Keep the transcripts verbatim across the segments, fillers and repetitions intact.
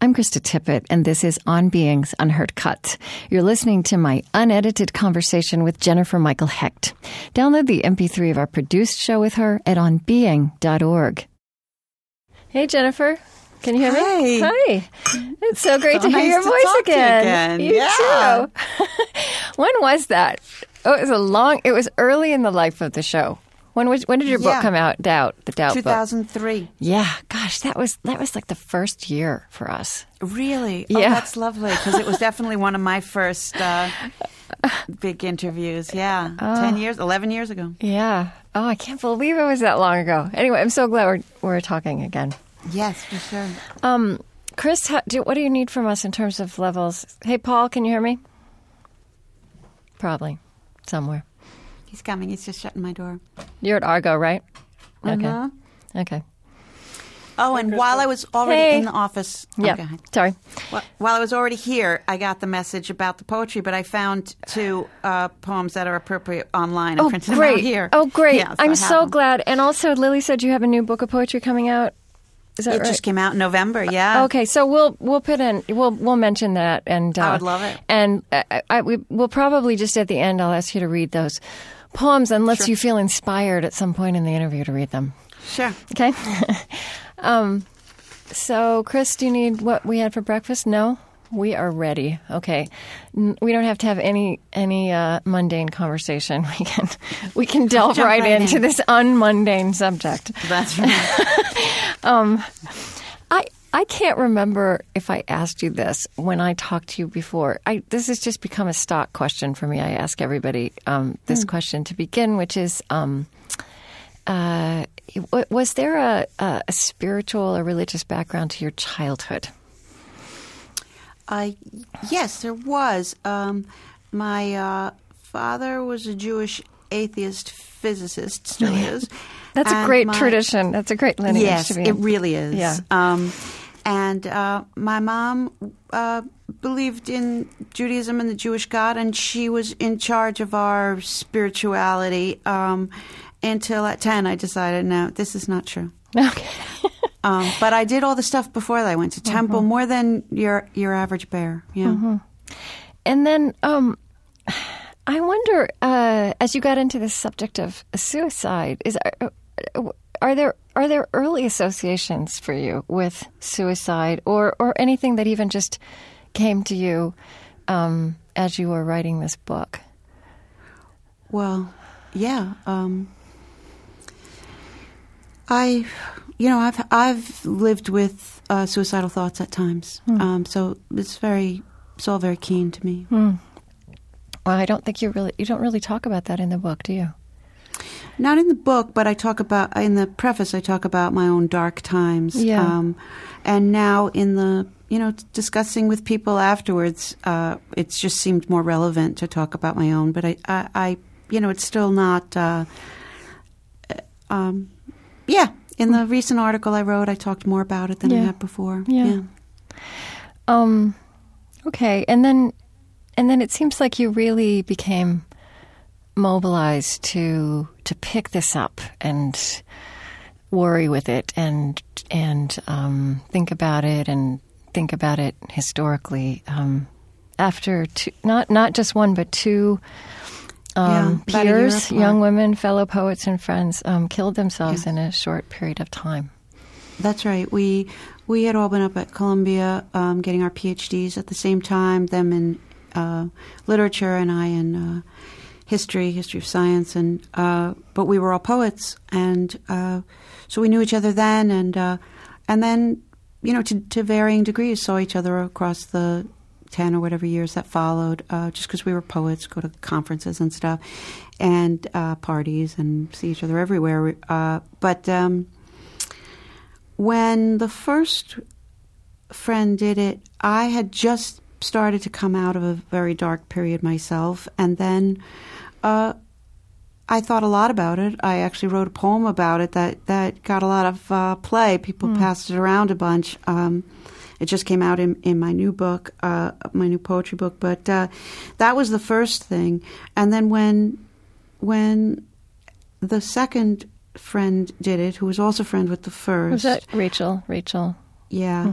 I'm Krista Tippett, and this is On Being's Unheard Cut. You're listening to my unedited conversation with Jennifer Michael Hecht. Download the M P three of our produced show with her at on being dot org. Hey, Jennifer. Can you hear me? Hi. Hi. It's so great so to hear nice your to voice talk again. To you again. You yeah. too. When was that? Oh, it was a long, it was early in the life of the show. When was when did your yeah. book come out? Doubt, the Doubt two thousand three. book. Yeah, gosh, that was that was like the first year for us. Really? Yeah. Oh, that's lovely because it was definitely one of my first uh, big interviews. Yeah, oh. ten years, eleven years ago. Yeah. Oh, I can't believe it was that long ago. Anyway, I'm so glad we're we're talking again. Yes, for sure. Um, Chris, how, do, what do you need from us in terms of levels? Hey, Paul, can you hear me? Probably somewhere. He's coming. He's just shutting my door. You're at Argo, right? Okay. Uh-huh. Okay. Oh, and while I was already hey. in the office... Yeah, okay. sorry. While I was already here, I got the message about the poetry, but I found two uh, poems that are appropriate online. I Oh, printed great. them out here. Oh, great. Yeah, so I'm I so them. glad. And also, Lily said you have a new book of poetry coming out. Is that It right? just came out in November, yeah. Okay, so we'll we'll put in we'll we'll mention that, and uh, I would love it. And I, I, we, we'll probably just at the end, I'll ask you to read those poems, unless Sure. you feel inspired at some point in the interview to read them. Sure. Okay. um, so, Chris, do you need what we had for breakfast? No, we are ready. Okay, N- we don't have to have any any uh, mundane conversation. We can we can delve Jump right, right into in. this unmundane subject. That's right. um, I I can't remember if I asked you this when I talked to you before. I this has just become a stock question for me. I ask everybody um, this Hmm. question to begin, which is. Um, Uh, was there a, a, a spiritual or religious background to your childhood? Uh, yes, there was. Um, my uh, father was a Jewish atheist physicist, still is. That's And a great my, tradition. That's a great lineage yes, to be it in. really is. Yeah. Um, and uh, my mom uh, believed in Judaism and the Jewish God, and she was in charge of our spirituality. Um, Until at ten, I decided, no, this is not true. Okay. um, but I did all the stuff before that. I went to temple Mm-hmm. more than your your average bear. Yeah. Mm-hmm. And then um, I wonder, uh, as you got into this subject of suicide, is uh, are there are there early associations for you with suicide, or or anything that even just came to you um, as you were writing this book? Well, yeah. Um, I, you know, I've I've lived with uh, suicidal thoughts at times, Mm. um, so it's very, it's all very keen to me. Mm. Well, I don't think you really you don't really talk about that in the book, do you? Not in the book, but I talk about in the preface. I talk about my own dark times, Yeah. um, and now in the you know discussing with people afterwards, uh, it just seemed more relevant to talk about my own. But I, I, I you know, it's still not. Uh, um, Yeah, in the recent article I wrote, I talked more about it than Yeah. I had before. Yeah. yeah. Um, okay, and then and then it seems like you really became mobilized to to pick this up and worry with it and and um, think about it and think about it historically um, after two, not not just one but two. Um, Yeah, about a year peers, apart. young women, fellow poets and friends um, killed themselves Yeah. in a short period of time. That's right. We we had all been up at Columbia um, getting our P H Ds at the same time, them in uh, literature and I in uh, history, history of science. and uh, But we were all poets, and uh, so we knew each other then, and uh, and then, you know, to, to varying degrees, saw each other across the ten or whatever years that followed, uh, just because we were poets, go to conferences and stuff, and uh, parties, and see each other everywhere. Uh, but um, when the first friend did it, I had just started to come out of a very dark period myself, and then uh, I thought a lot about it. I actually wrote a poem about it that, that got a lot of uh, play. People Mm. passed it around a bunch. Um, It just came out in, in my new book, uh, my new poetry book. But uh, that was the first thing. And then when when the second friend did it, who was also a friend with the first. Was that Rachel? Rachel. Yeah. Mm-hmm.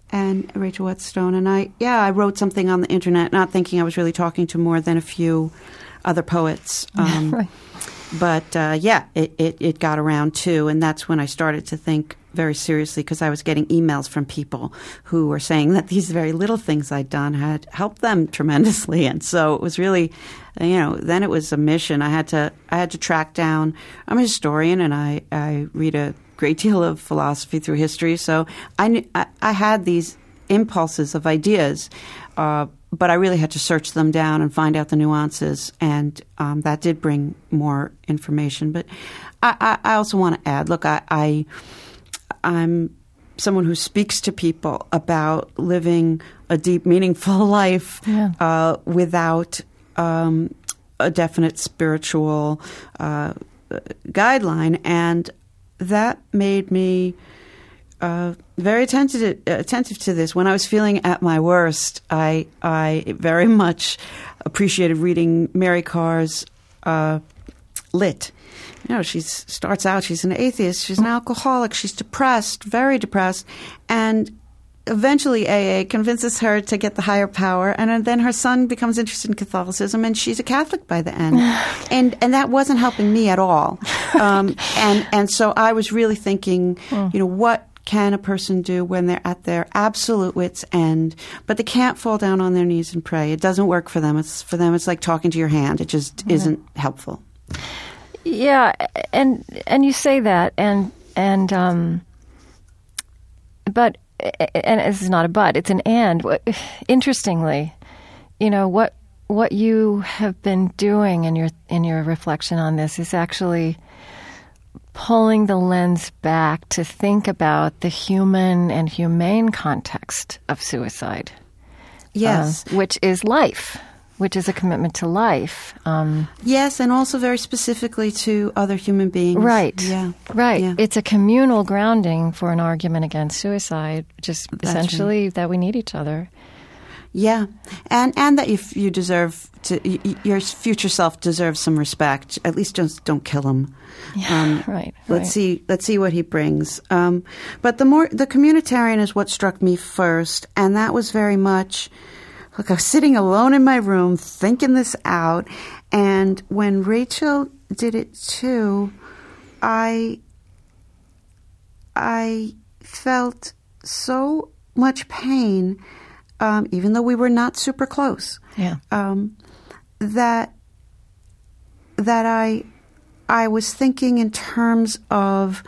and Rachel Whetstone. And I, yeah, I wrote something on the internet, not thinking I was really talking to more than a few other poets. Um, right. But, uh, yeah, it, it, it got around, too. And that's when I started to think very seriously, because I was getting emails from people who were saying that these very little things I'd done had helped them tremendously. And so it was really, you know, then it was a mission. I had to I had to track down. I'm a historian, and I, I read a great deal of philosophy through history. So I, knew, I, I had these impulses of ideas, uh, but I really had to search them down and find out the nuances, and um, that did bring more information. But I, I, I also want to add, look, I, I, I'm someone who speaks to people about living a deep, meaningful life yeah. uh, without um, a definite spiritual uh, guideline, and that made me uh, very attentive, attentive to this. When I was feeling at my worst, I I very much appreciated reading Mary Karr's uh, Lit. You know, she starts out, she's an atheist, she's an alcoholic, she's depressed, very depressed, and eventually A A convinces her to get the higher power, and then her son becomes interested in Catholicism, and she's a Catholic by the end. and and that wasn't helping me at all. Um, and, and so I was really thinking, mm. you know, what can a person do when they're at their absolute wit's end, but they can't fall down on their knees and pray? It doesn't work for them. It's for them, it's like talking to your hand. It just mm. isn't helpful. Yeah, and and you say that, and and um, but and this is not a but; it's an and. Interestingly, you know what what you have been doing in your in your reflection on this is actually pulling the lens back to think about the human and humane context of suicide. Yes, uh, which is life. Which is a commitment to life. Um, yes, and also very specifically to other human beings. Right. Yeah. Right. Yeah. It's a communal grounding for an argument against suicide, just That's essentially right. that we need each other. Yeah, and and that you you deserve to y- your future self deserves some respect. At least just don't kill him. Yeah, um, right. Let's right. see. Let's see what he brings. Um, but the more the communitarian is what struck me first, and that was very much. Look, I was sitting alone in my room thinking this out, and when Rachel did it too, I I felt so much pain, um, even though we were not super close. Yeah. Um, that that I I was thinking in terms of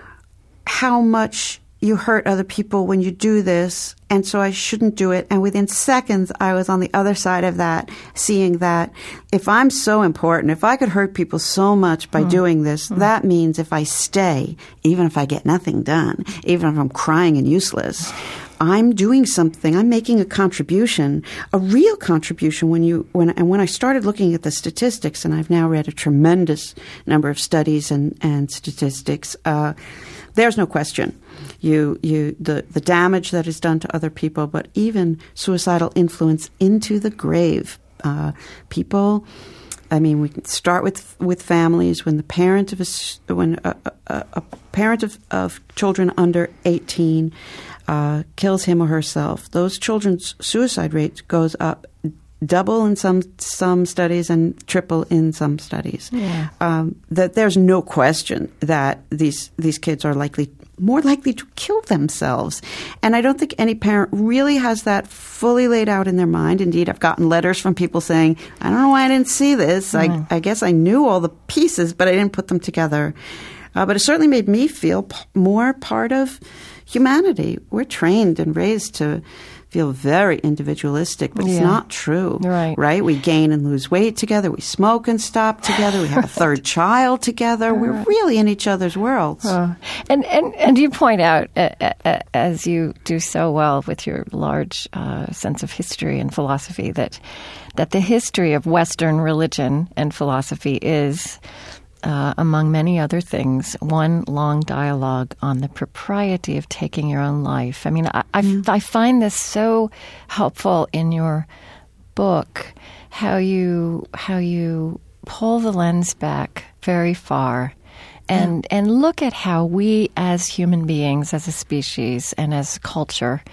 how much you hurt other people when you do this, and so I shouldn't do it. And within seconds, I was on the other side of that, seeing that if I'm so important, if I could hurt people so much by mm. doing this, mm. that means if I stay, even if I get nothing done, even if I'm crying and useless, I'm doing something. I'm making a contribution, a real contribution. When you when and when I started looking at the statistics, and I've now read a tremendous number of studies and and statistics, uh, there's no question. You, you, the, the damage that is done to other people, but even suicidal influence into the grave. Uh, people, I mean, we can start with with families. When the parent of a when a, a, a parent of, of children under eighteen uh, kills him or herself, those children's suicide rate goes up double in some some studies and triple in some studies. Yeah. Um, that there's no question that these these kids are likely. more likely to kill themselves. And I don't think any parent really has that fully laid out in their mind. Indeed, I've gotten letters from people saying, I don't know why I didn't see this. Mm. I, I guess I knew all the pieces, but I didn't put them together. Uh, but it certainly made me feel p- more part of humanity. We're trained and raised to feel very individualistic, but yeah. it's not true. Right. Right? We gain and lose weight together. We smoke and stop together. We have right. a third child together. Right. We're really in each other's worlds. Oh. And, and and you point out, uh, uh, as you do so well with your large uh, sense of history and philosophy, that that the history of Western religion and philosophy is, Uh, among many other things, one long dialogue on the propriety of taking your own life. I mean, I, I, mm. I find this so helpful in your book, how you how you pull the lens back very far and yeah. and look at how we as human beings, as a species, and as culture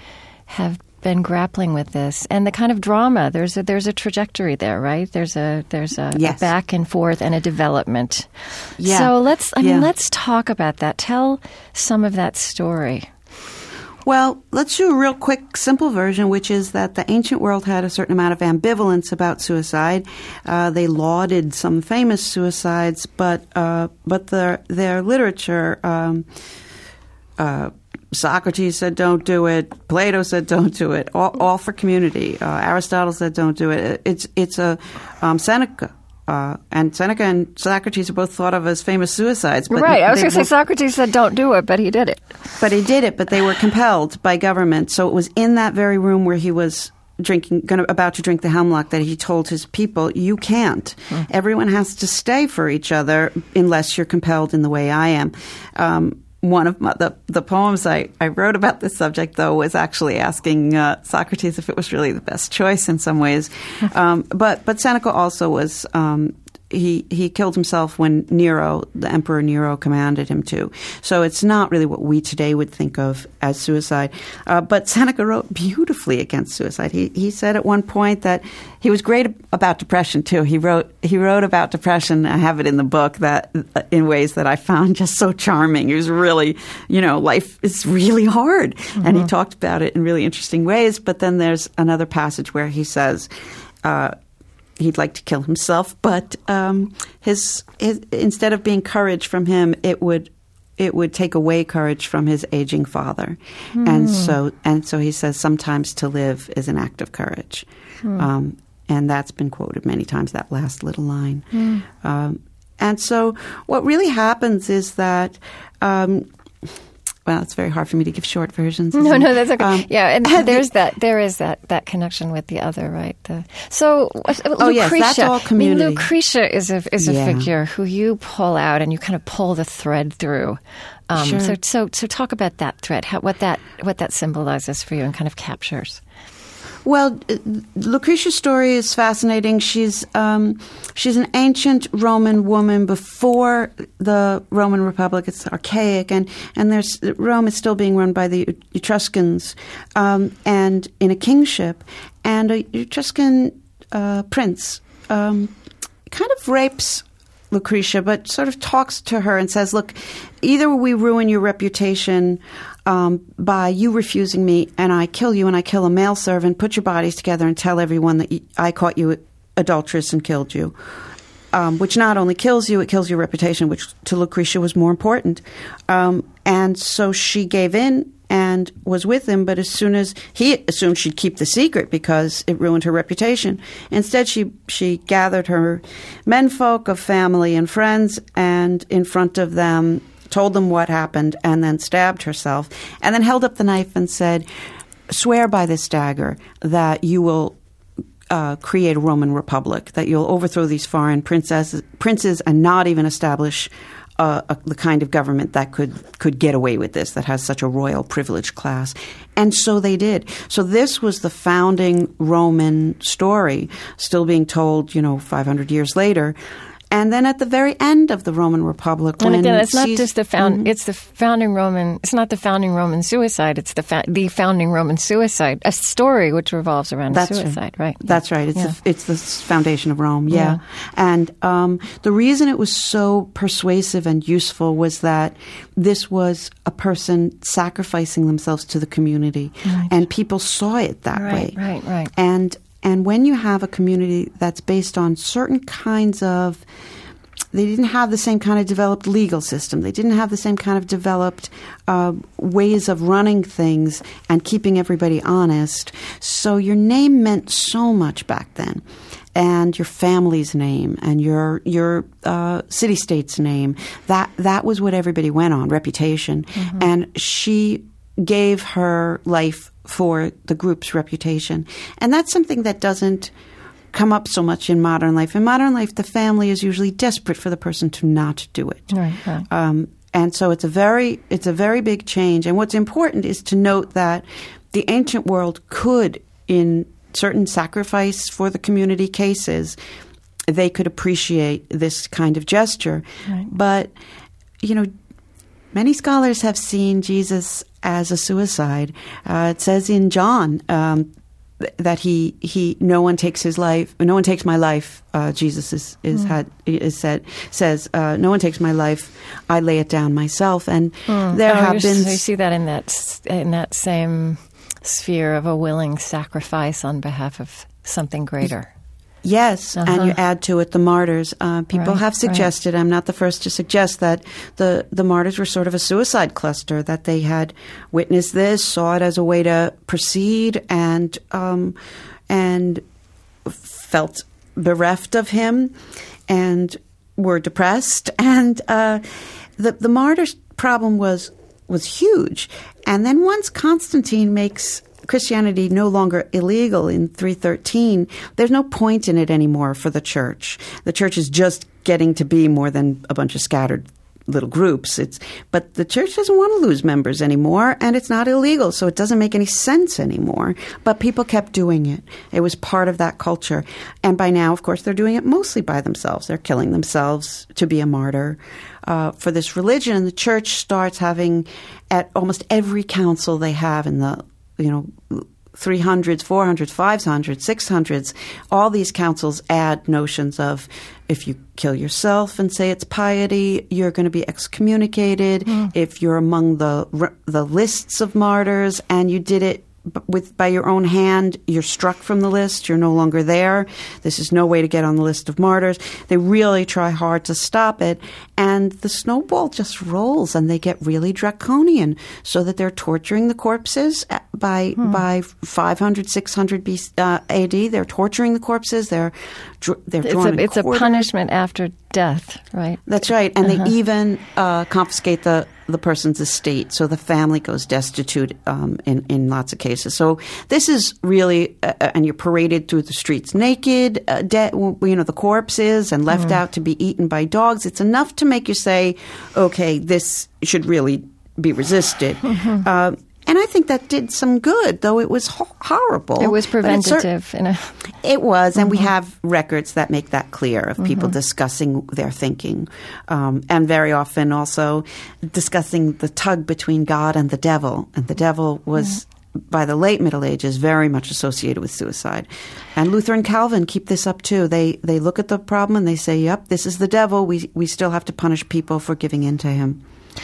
have been grappling with this and the kind of drama. There's a, there's a trajectory there, right? There's a there's a, yes. a back and forth and a development. Yeah. So let's I yeah. mean let's talk about that. Tell some of that story. Well, let's do a real quick, simple version, which is that the ancient world had a certain amount of ambivalence about suicide. Uh, they lauded some famous suicides, but uh, but their their literature. Um, uh, Socrates said, "Don't do it." Plato said, "Don't do it." All, all for community. Uh, Aristotle said, "Don't do it." It's it's a um, Seneca. Uh, and Seneca and Socrates are both thought of as famous suicides. But right. I was going to say Socrates said don't do it, but he did it. But he did it, but they were compelled by government. So it was in that very room where he was drinking, gonna, about to drink the hemlock that he told his people, you can't. Mm. Everyone has to stay for each other unless you're compelled in the way I am. Um, One of my, the, the poems I, I wrote about this subject, though, was actually asking uh, Socrates if it was really the best choice in some ways. Um, but but Seneca also was um, he he killed himself when Nero, the Emperor Nero, commanded him to. So it's not really what we today would think of as suicide. Uh, but Seneca wrote beautifully against suicide. He he said at one point that he was great about depression too. He wrote he wrote about depression. I have it in the book that in ways that I found just so charming. He was really, you know, life is really hard, mm-hmm. and he talked about it in really interesting ways. But then there's another passage where he says. Uh, He'd like to kill himself, but um, his, his instead of being courage from him, it would it would take away courage from his aging father, mm. and so and so he says sometimes to live is an act of courage, mm. um, and that's been quoted many times. That last little line, mm. um, and so what really happens is that. Um, Well, it's very hard for me to give short versions. No, no, that's okay. Um, yeah, and there's that. There is that, that connection with the other, right? The, so, Lucretia. Oh yes, that's all community. I mean, Lucretia is a is a yeah. figure who you pull out and you kind of pull the thread through. Um, sure. So, so, so talk about that thread. How, what that what that symbolizes for you and kind of captures. Well, Lucretia's story is fascinating. She's um, she's an ancient Roman woman before the Roman Republic. It's archaic, and and there's Rome is still being run by the Etruscans, um, and in a kingship, and a Etruscan uh, prince um, kind of rapes Lucretia, but sort of talks to her and says, "Look, either we ruin your reputation." Um, by you refusing me, and I kill you, and I kill a male servant, put your bodies together, and tell everyone that I caught you adulterous and killed you, um, which not only kills you, it kills your reputation, which to Lucretia was more important. Um, and so she gave in and was with him, but as soon as he assumed she'd keep the secret because it ruined her reputation, instead she she gathered her menfolk of family and friends, and in front of them told them what happened, and then stabbed herself, and then held up the knife and said, swear by this dagger that you will uh, create a Roman Republic, that you'll overthrow these foreign princesses, princes and not even establish uh, a, the kind of government that could, could get away with this, that has such a royal privileged class. And so they did. So this was the founding Roman story, still being told, you know, five hundred years later. And then at the very end of the Roman Republic, and when again, it's not Caesar, just the found; mm-hmm. it's the founding Roman. It's not the founding Roman suicide. It's the fa- the founding Roman suicide, a story which revolves around That's suicide. Right. right. That's right. It's yeah. the, it's the foundation of Rome. Yeah. yeah. And um, the reason it was so persuasive and useful was that this was a person sacrificing themselves to the community, right. and people saw it that right, way. Right. Right. And and when you have a community that's based on certain kinds of They didn't have the same kind of developed legal system. They didn't have the same kind of developed uh, ways of running things and keeping everybody honest. So your name meant so much back then, and your family's name and your your uh, city-state's name. That that was what everybody went on, reputation. Mm-hmm. And she gave her life for the group's reputation. And that's something that doesn't come up so much in modern life. In modern life, the family is usually desperate for the person to not do it. Right, right. Um, and so it's a very it's a very big change. And what's important is to note that the ancient world could, in certain sacrifice for the community cases, they could appreciate this kind of gesture. Right. But, you know, many scholars have seen Jesus as a suicide. Uh, it says in John um, that he he no one takes his life, no one takes my life. Uh, Jesus is is mm. had is said says uh, no one takes my life. I lay it down myself. And mm. there oh, have been. So you see that in that in that same sphere of a willing sacrifice on behalf of something greater. Yes, uh-huh. and you add to it the martyrs. Uh, people right, have suggested, right. I'm not the first to suggest, that the, the martyrs were sort of a suicide cluster, that they had witnessed this, saw it as a way to proceed, and um, and felt bereft of him, and were depressed. And uh, the, the martyrs' problem was was huge. And then once Constantine makes Christianity no longer illegal in three thirteen, there's no point in it anymore for the church. The church is just getting to be more than a bunch of scattered little groups. It's but the church doesn't want to lose members anymore, and it's not illegal, so it doesn't make any sense anymore. But people kept doing it. It was part of that culture. And by now, of course, they're doing it mostly by themselves. They're killing themselves to be a martyr uh, for this religion. And the church starts having, at almost every council they have in the you know, three hundreds, four hundreds, five hundreds, six hundreds, all these councils add notions of if you kill yourself and say it's piety, you're going to be excommunicated. Mm. If you're among the the lists of martyrs and you did it with by your own hand, you're struck from the list. You're no longer there. This is no way to get on the list of martyrs. They really try hard to stop it. And the snowball just rolls, and they get really draconian, so that they're torturing the corpses by hmm. by five hundred, six hundred B C, uh, A D. They're torturing the corpses. They're they're it's drawn a, It's quarter. a punishment after death, right? That's right. And uh-huh. they even uh, confiscate the the person's estate, so the family goes destitute um, in, in lots of cases. So this is really, uh, and you're paraded through the streets naked, uh, de- you know, the corpses, and left mm. out to be eaten by dogs. It's enough to make you say, okay, this should really be resisted. Mm-hmm. Uh, and I think that did some good, though it was ho- horrible. It was preventative. It, in a... it was, and mm-hmm. we have records that make that clear of people mm-hmm. discussing their thinking. Um, and very often also discussing the tug between God and the devil. And the devil was, mm-hmm. by the late Middle Ages, very much associated with suicide. And Luther and Calvin keep this up, too. They they look at the problem and they say, yep, this is the devil. We, we still have to punish people for giving in to him.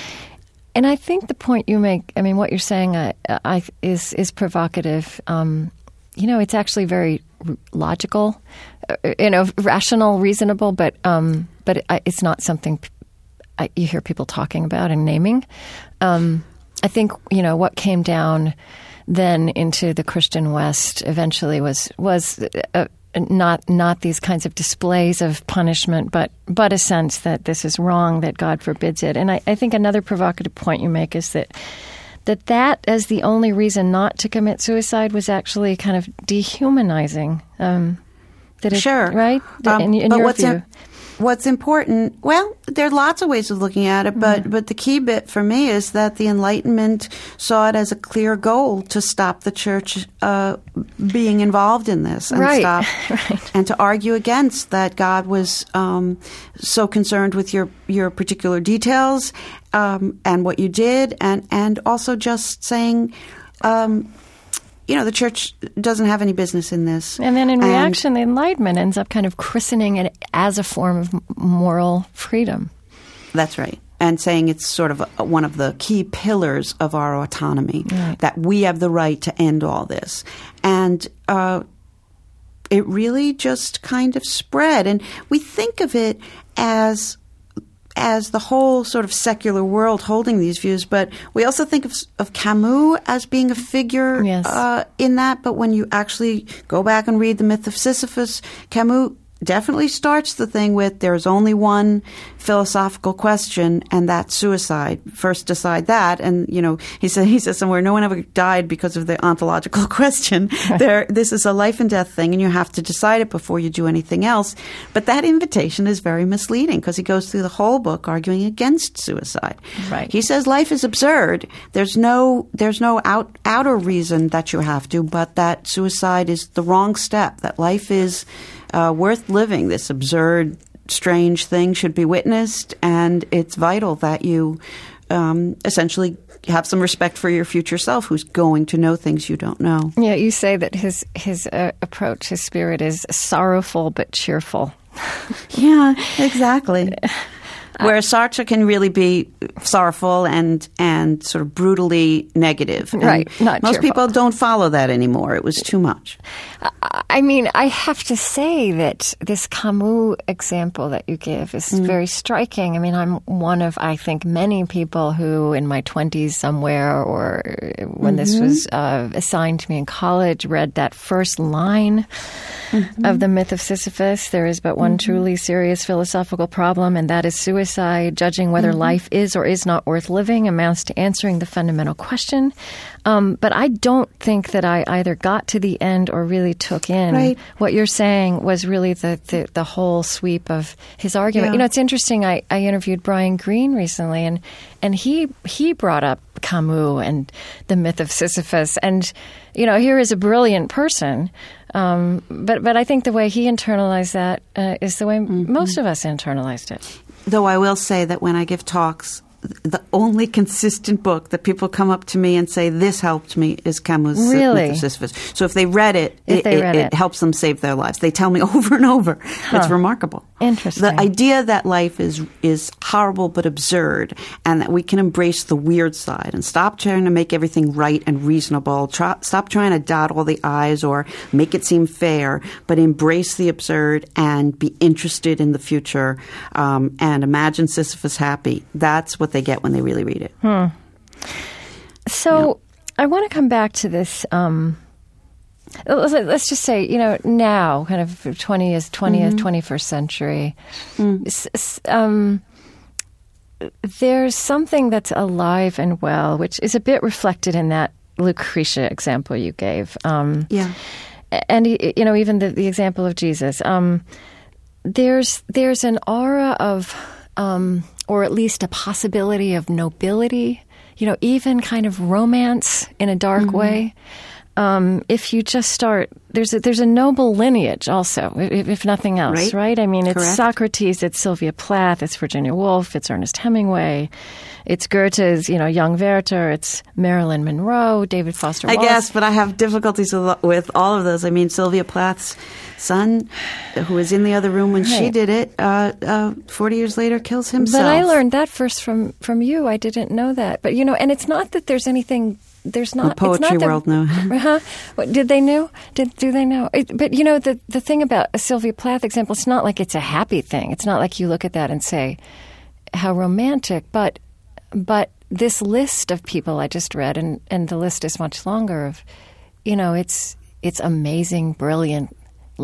And I think the point you make, I mean, what you're saying I, I, is is provocative. Um, you know, it's actually very logical, you know, rational, reasonable, but um, but it, it's not something I, you hear people talking about and naming. Um, I think, you know, what came down then into the Christian West eventually was was a, Not not these kinds of displays of punishment, but but a sense that this is wrong, that God forbids it. And I, I think another provocative point you make is that that that as the only reason not to commit suicide was actually kind of dehumanizing. Um, that it, sure, right? Um, in, in but your what's view. in, what's important? Well, there are lots of ways of looking at it, but mm-hmm. but the key bit for me is that the Enlightenment saw it as a clear goal to stop the church uh, being involved in this, and right. stop right. and to argue against that God was um, so concerned with your your particular details um, and what you did, and and also just saying. Um, You know, the church doesn't have any business in this. And then in and reaction, the Enlightenment ends up kind of christening it as a form of moral freedom. That's right. And saying it's sort of a, one of the key pillars of our autonomy, right. that we have the right to end all this. And uh, it really just kind of spread. And we think of it as... as the whole sort of secular world holding these views, but we also think of, of Camus as being a figure yes. uh, in that. But when you actually go back and read The Myth of Sisyphus, Camus definitely starts the thing with there's only one philosophical question, and that's suicide. First decide that. And, you know, he said, he says somewhere, no one ever died because of the ontological question. There, this is a life and death thing, and you have to decide it before you do anything else. But that invitation is very misleading because he goes through the whole book arguing against suicide. Right. He says life is absurd. There's no, there's no out, outer reason that you have to, but that suicide is the wrong step, that life is Uh, worth living. This absurd, strange thing should be witnessed, and it's vital that you um, essentially have some respect for your future self, who's going to know things you don't know. Yeah, you say that his his uh, approach, his spirit is sorrowful but cheerful. Yeah, exactly. Whereas Sartre can really be sorrowful and and sort of brutally negative. And right, not most cheerful. people don't follow that anymore. It was too much. I mean, I have to say that this Camus example that you give is mm. very striking. I mean, I'm one of, I think, many people who in my twenties somewhere or when mm-hmm. this was uh, assigned to me in college read that first line mm-hmm. of The Myth of Sisyphus. There is but one mm-hmm. truly serious philosophical problem, and that is suicide. Judging whether mm-hmm. life is or is not worth living amounts to answering the fundamental question. Um, but I don't think that I either got to the end or really took in right. what you're saying was really the, the, the whole sweep of his argument. Yeah. You know, it's interesting. I, I interviewed Brian Greene recently, and and he he brought up Camus and The Myth of Sisyphus. And, you know, here is a brilliant person. Um, but, but I think the way he internalized that uh, is the way mm-hmm. most of us internalized it. Though I will say that when I give talks, the only consistent book that people come up to me and say, this helped me, is Camus' Really? Myth of Sisyphus. So if they read it, if it, they it, read it. it helps them save their lives. They tell me over and over. Huh. It's remarkable. Interesting. The idea that life is is horrible but absurd, and that we can embrace the weird side and stop trying to make everything right and reasonable, try, stop trying to dot all the I's or make it seem fair, but embrace the absurd and be interested in the future um, and imagine Sisyphus happy. That's what they get when they really read it. Hmm. So yeah. I want to come back to this. Um, let's just say, you know, now, kind of twentieth, twentieth, mm-hmm. twenty-first century, mm. s- um, there's something that's alive and well, which is a bit reflected in that Lucretia example you gave. Um, yeah. And, you know, even the, the example of Jesus. Um, there's there's an aura of, um, or at least a possibility of nobility, you know, even kind of romance in a dark mm-hmm. way. Um, if you just start, there's a, there's a noble lineage also, if, if nothing else, right? right? I mean, it's Correct. Socrates, it's Sylvia Plath, it's Virginia Woolf, it's Ernest Hemingway, it's Goethe's, you know, Young Werther, it's Marilyn Monroe, David Foster Wallace. I guess, but I have difficulties with, with all of those. I mean, Sylvia Plath's son, who was in the other room when right. she did it, uh, uh, forty years later kills himself. But I learned that first from, from you. I didn't know that. But, you know, and it's not that there's anything... There's not the poetry it's not world knew. Huh? What, did they know? Did do they know? It, but you know the the thing about a Sylvia Plath example, it's not like it's a happy thing. It's not like you look at that and say, "How romantic." But but this list of people I just read, and, and the list is much longer. Of, you know, it's it's amazing, brilliant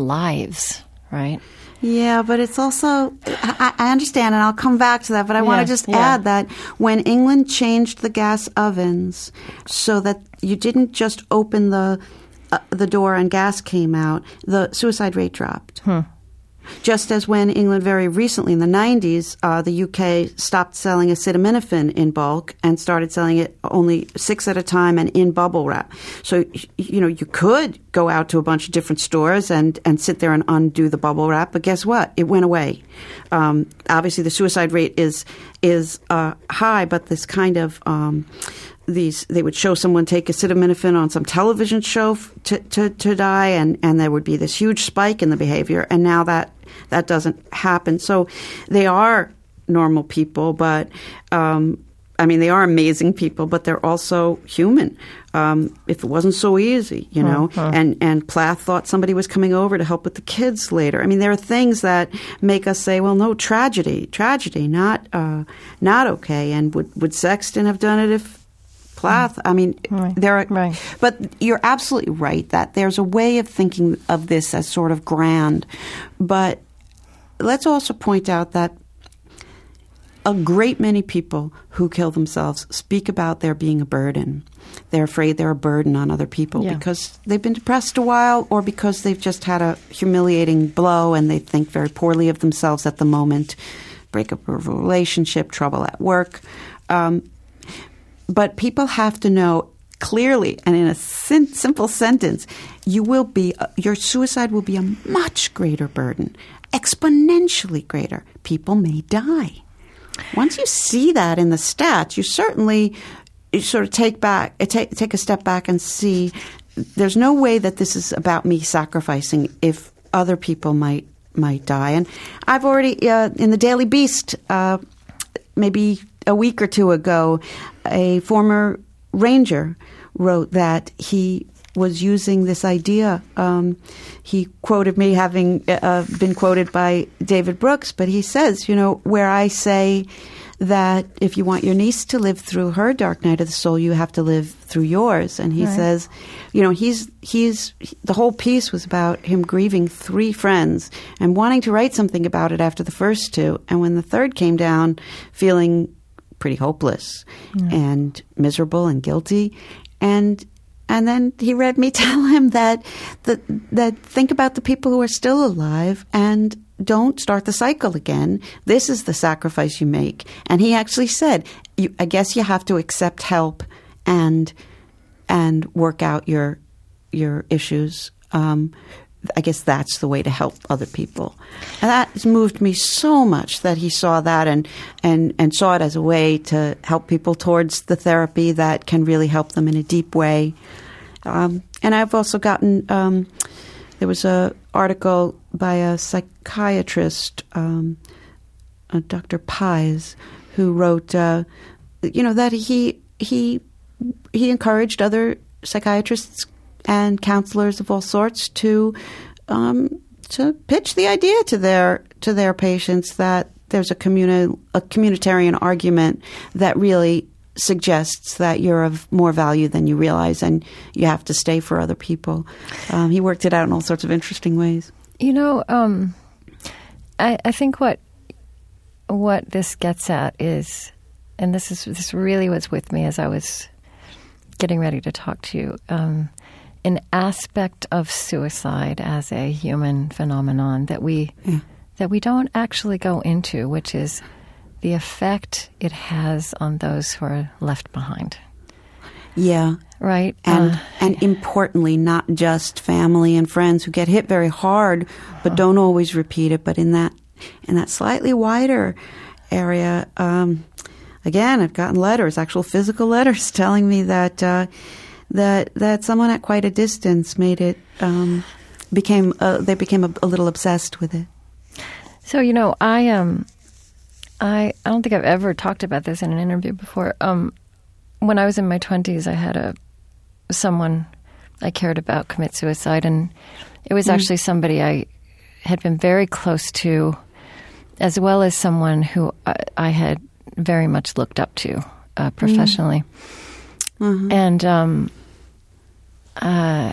lives, right? Yeah, but it's also, I, I understand, and I'll come back to that, but I yeah, want to just yeah. add that when England changed the gas ovens so that you didn't just open the uh, the door and gas came out, the suicide rate dropped. Hmm. Just as when England very recently in the nineties, uh, the U K stopped selling acetaminophen in bulk and started selling it only six at a time and in bubble wrap. So, you know, you could go out to a bunch of different stores and, and sit there and undo the bubble wrap, but guess what? It went away. Um, obviously, the suicide rate is is uh, high, but this kind of um, these they would show someone take acetaminophen on some television show to, to, to die, and, and there would be this huge spike in the behavior, and now that that doesn't happen. So they are normal people, but um, I mean, they are amazing people, but they're also human. Um, if it wasn't so easy, you know, uh-huh. and, and Plath thought somebody was coming over to help with the kids later. I mean, there are things that make us say, well, no, tragedy, tragedy, not uh, not okay. And would, would Sexton have done it if Plath? I mean, right. there are, right. but you're absolutely right that there's a way of thinking of this as sort of grand. But let's also point out that a great many people who kill themselves speak about there being a burden. They're afraid they're a burden on other people yeah. because they've been depressed a while or because they've just had a humiliating blow and they think very poorly of themselves at the moment, breakup of a relationship, trouble at work. Um, but people have to know clearly and in a sim- simple sentence, you will be, uh, your suicide will be a much greater burden, exponentially greater. People may die. once you see that in the stats, you certainly you sort of take back, take take a step back and see. There's no way that this is about me sacrificing if other people might might die. And I've already uh, in the Daily Beast, uh, maybe a week or two ago, a former ranger wrote that he was using this idea. Um, he quoted me having uh, been quoted by David Brooks, but he says, you know, where I say that if you want your niece to live through her dark night of the soul, you have to live through yours. And he right. says, you know, he's he's the whole piece was about him grieving three friends and wanting to write something about it after the first two. And when the third came down, feeling pretty hopeless mm. and miserable and guilty. And and then he read me tell him that that that think about the people who are still alive and don't start the cycle again. This is the sacrifice you make. And he actually said, you, I guess you have to accept help and and work out your your issues. Um, I guess that's the way to help other people. And that has moved me so much that he saw that and, and, and saw it as a way to help people towards the therapy that can really help them in a deep way. Um, and I've also gotten um, – there was an article by a psychiatrist, um, uh, Doctor Pies, who wrote, uh, you know, that he he he encouraged other psychiatrists and counselors of all sorts to um, to pitch the idea to their to their patients that there's a communi- a communitarian argument that really suggests that you're of more value than you realize and you have to stay for other people. Um, he worked it out in all sorts of interesting ways. You know, um, I, I think what what this gets at is, and this is this really was with me as I was getting ready to talk to you, um, an aspect of suicide as a human phenomenon that we yeah. that we don't actually go into, which is the effect it has on those who are left behind. Yeah. Right. And uh, and importantly, not just family and friends who get hit very hard, but don't always repeat it. But in that in that slightly wider area, um, again, I've gotten letters, actual physical letters, telling me that uh, that that someone at quite a distance made it um, became uh, they became a, a little obsessed with it. So you know, I um, I I don't think I've ever talked about this in an interview before. Um, when I was in my twenties, I had a someone I cared about commit suicide, and it was mm. actually somebody I had been very close to, as well as someone who I, I had very much looked up to uh, professionally. Mm. Mm-hmm. And um, uh,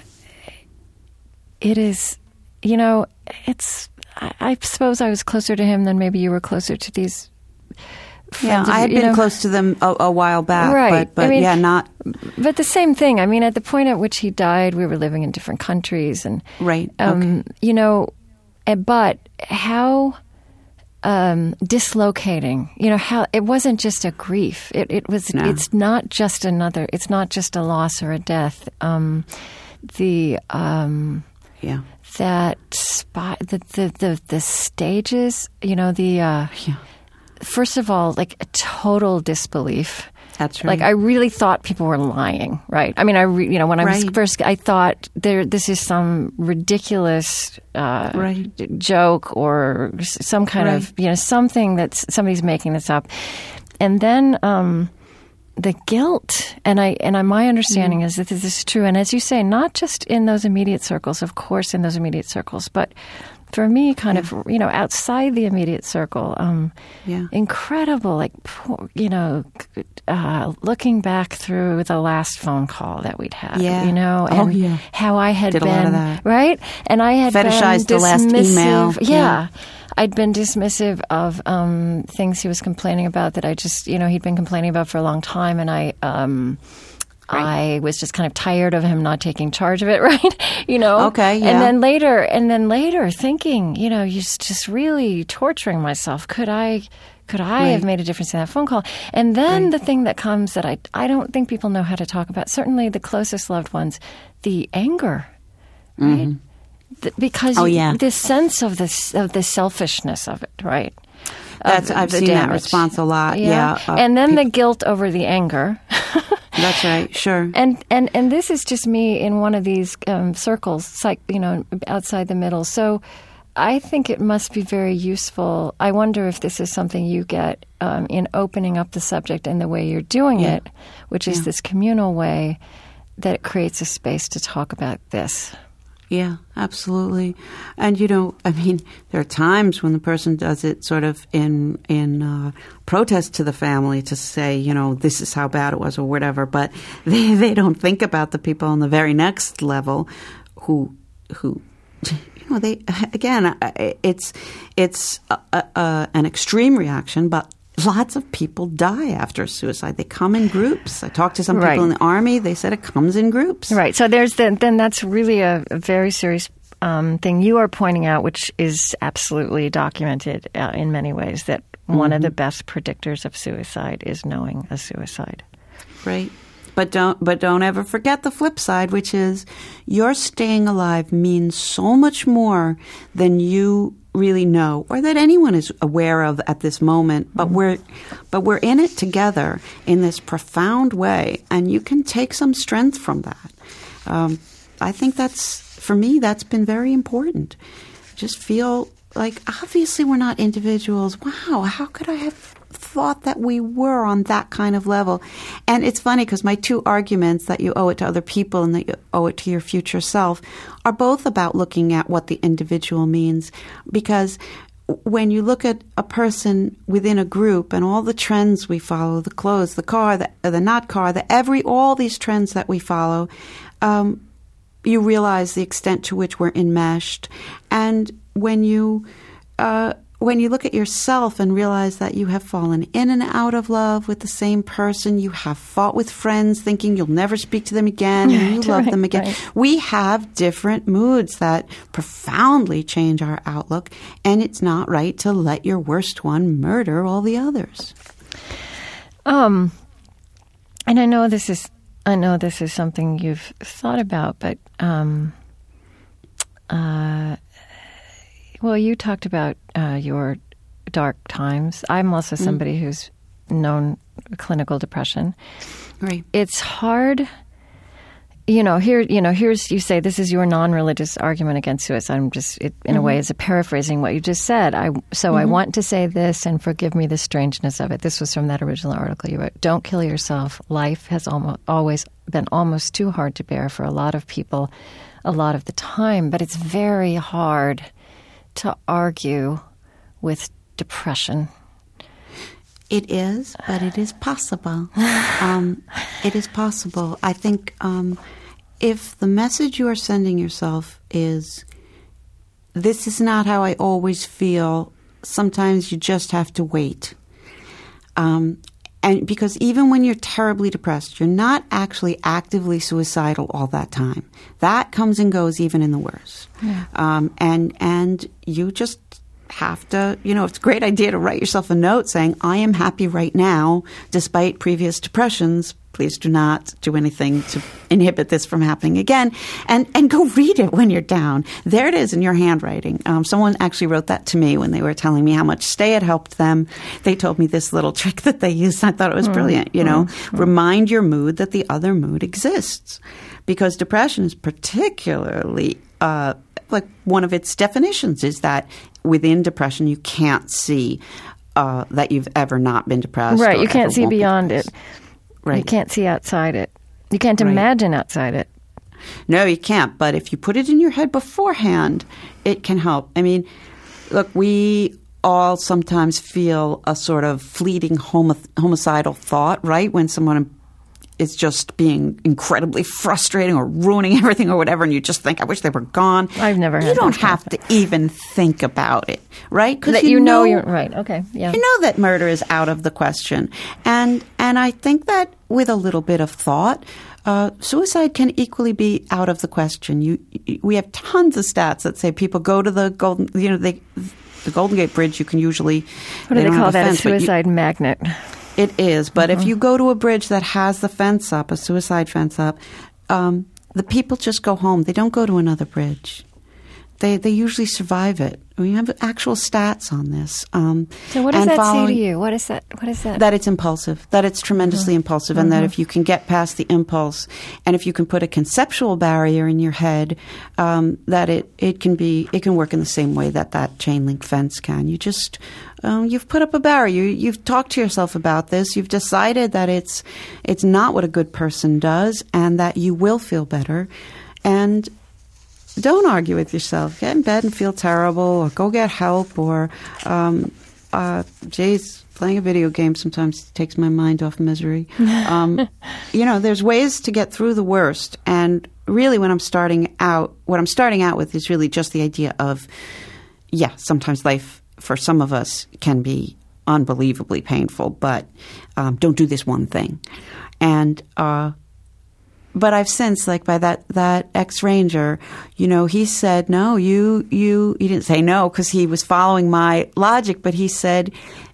it is, you know, it's, I, I suppose I was closer to him than maybe you were closer to these friends. Yeah, I had been know. close to them a, a while back, right. but, but I mean, yeah, not... But the same thing. I mean, at the point at which he died, we were living in different countries. And, right. um, okay. you know, but how um, dislocating, you know, how it wasn't just a grief. It, it was, no. it's not just another, it's not just a loss or a death. Um, the, um, yeah. that spot, the, the, the, the stages, you know, the, uh, yeah. first of all, like a total disbelief. That's right. Like I really thought people were lying, right? I mean, I re, you know when I right. was first, I thought there this is some ridiculous uh, right. joke or some kind right. of you know something that somebody's making this up, and then um, the guilt. And I and I, my understanding mm. is that this is true. And as you say, not just in those immediate circles, of course, in those immediate circles, but for me, kind yeah. of, you know, outside the immediate circle, um, yeah. incredible, like, you know, uh, looking back through the last phone call that we'd had, yeah. you know, and oh, yeah. how I had Did been, a lot of that. right? And I had fetishized been the last email. Yeah. yeah. I'd been dismissive of um, things he was complaining about that I just, you know, he'd been complaining about for a long time, and I... Um, Right. I was just kind of tired of him not taking charge of it, right? You know? Okay, yeah. And then later, and then later thinking, you know, just, just really torturing myself. Could I, could I right. have made a difference in that phone call? And then right. the thing that comes that I, I don't think people know how to talk about, certainly the closest loved ones, the anger, right? Mm-hmm. The, because oh, you, yeah. this sense of this, of the selfishness of it, right? That's I've the seen damage. that response a lot. Yeah, yeah. Uh, and then pe- the guilt over the anger. That's right. Sure. And and and this is just me in one of these um, circles, like you know, outside the middle. So I think it must be very useful. I wonder if this is something you get um, in opening up the subject in the way you're doing Yeah. it, which is Yeah. this communal way that it creates a space to talk about this. Yeah, absolutely. And, you know, I mean, there are times when the person does it sort of in in uh, protest to the family to say, you know, this is how bad it was or whatever, but they, they don't think about the people on the very next level who, who you know, they, again, it's, it's a, a, an extreme reaction, but lots of people die after suicide. They come in groups. I talked to some people Right. in the Army. They said it comes in groups. Right. So there's the, then that's really a, a very serious um, thing you are pointing out, which is absolutely documented uh, in many ways, that mm-hmm. one of the best predictors of suicide is knowing a suicide. Right. But don't but don't ever forget the flip side, which is your staying alive means so much more than you really know or that anyone is aware of at this moment, but we're but we're in it together in this profound way, and you can take some strength from that. Um, I think that's, for me, that's been very important. Just feel like, obviously we're not individuals. Wow, how could I have thought that we were on that kind of level? And it's funny because my two arguments, that you owe it to other people and that you owe it to your future self, are both about looking at what the individual means. Because when you look at a person within a group and all the trends we follow, the clothes, the car, the, the not car, the every, all these trends that we follow, um, you realize the extent to which we're enmeshed. And when you uh, when you look at yourself and realize that you have fallen in and out of love with the same person, you have fought with friends thinking you'll never speak to them again, and you love right, them again. Right. We have different moods that profoundly change our outlook, and it's not right to let your worst one murder all the others. Um, and I know this is I know this is something you've thought about, but um, uh, well, you talked about uh, your dark times. I'm also somebody mm. who's known clinical depression. Right. It's hard. You know, here, you know, here's, you say this is your non-religious argument against suicide. I'm just, it, in mm-hmm. a way, is a paraphrasing what you just said. I So mm-hmm. I want to say this, and forgive me the strangeness of it. This was from that original article you wrote. Don't kill yourself. Life has almost, always been almost too hard to bear for a lot of people a lot of the time. But it's very hard to argue with depression. It is, but it is possible. Um, it is possible. I think um, if the message you are sending yourself is, this is not how I always feel, sometimes you just have to wait. Um, and because even when you're terribly depressed, you're not actually actively suicidal all that time. That comes and goes even in the worst. Yeah. Um, and and you just have to, you know, it's a great idea to write yourself a note saying, I am happy right now, despite previous depressions. Please do not do anything to inhibit this from happening again. And and go read it when you're down. There it is in your handwriting. Um, someone actually wrote that to me when they were telling me how much stay had helped them. They told me this little trick that they used. I thought it was brilliant. You know, mm-hmm. Remind your mood that the other mood exists. Because depression is particularly, uh, like one of its definitions is that within depression you can't see uh, that you've ever not been depressed. Right, you can't see beyond it. Right. You can't see outside it. You can't Right. imagine outside it. No, you can't. But if you put it in your head beforehand, it can help. I mean, look, we all sometimes feel a sort of fleeting homo- homicidal thought, right? When someone is just being incredibly frustrating or ruining everything or whatever, and you just think, I wish they were gone. I've never had You don't that have to even think about it, right? That you, you know, know you're right. Okay, yeah. You know that murder is out of the question. And and I think that with a little bit of thought, uh, suicide can equally be out of the question. You, we have tons of stats that say people go to the Golden, you know, they, the Golden Gate Bridge. You can usually what do they, they call a that? fence, a suicide you, magnet. It is, but Mm-hmm. if you go to a bridge that has the fence up, a suicide fence up, um, the people just go home. They don't go to another bridge. they, they usually survive it. We have actual stats on this. Um, so what does that say to you? What is that? What is that? That it's impulsive, that it's tremendously mm-hmm. impulsive, and mm-hmm. that if you can get past the impulse, and if you can put a conceptual barrier in your head, um, that it, it can be it can work in the same way that that chain link fence can. You just um, you've put up a barrier. You, you've talked to yourself about this. You've decided that it's it's not what a good person does, and that you will feel better, and don't argue with yourself. Get in bed and feel terrible, or go get help, or, um, uh, geez, playing a video game sometimes takes my mind off misery. Um, you know, there's ways to get through the worst. And really, when I'm starting out, what I'm starting out with is really just the idea of, yeah, sometimes life for some of us can be unbelievably painful, but um, don't do this one thing. And, uh, But I've since, like by that, that ex-ranger, you know, he said, no, you, you, he didn't say no because he was following my logic, but he said,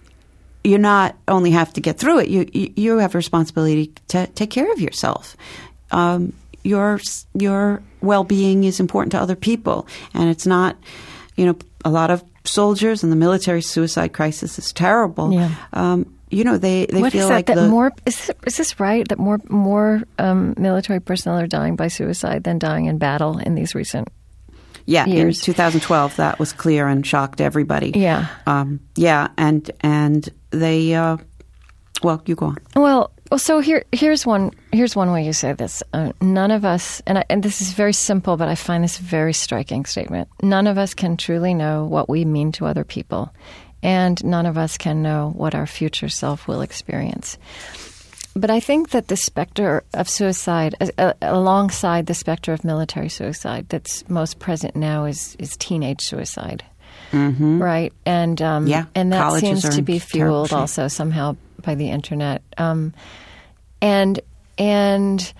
you not only have to get through it, you, you, you have a responsibility to take care of yourself. Um, your, your well-being is important to other people. And it's not, you know, a lot of soldiers and the military suicide crisis is terrible. Yeah. Um, You know, they, they what feel is that, like that the, more is this, is this right that more more um, military personnel are dying by suicide than dying in battle in these recent yeah years? In two thousand twelve that was clear and shocked everybody. Yeah, um, yeah, and and they uh, well, you go on. Well, well, so here here's one here's one way you say this. Uh, none of us, and I, and this is very simple, but I find this a very striking statement. None of us can truly know what we mean to other people. And none of us can know what our future self will experience. But I think that the specter of suicide, uh, alongside the specter of military suicide that's most present now is, is teenage suicide, mm-hmm. right? And um, yeah, and that colleges seems to be fueled also somehow by the internet. Um, and and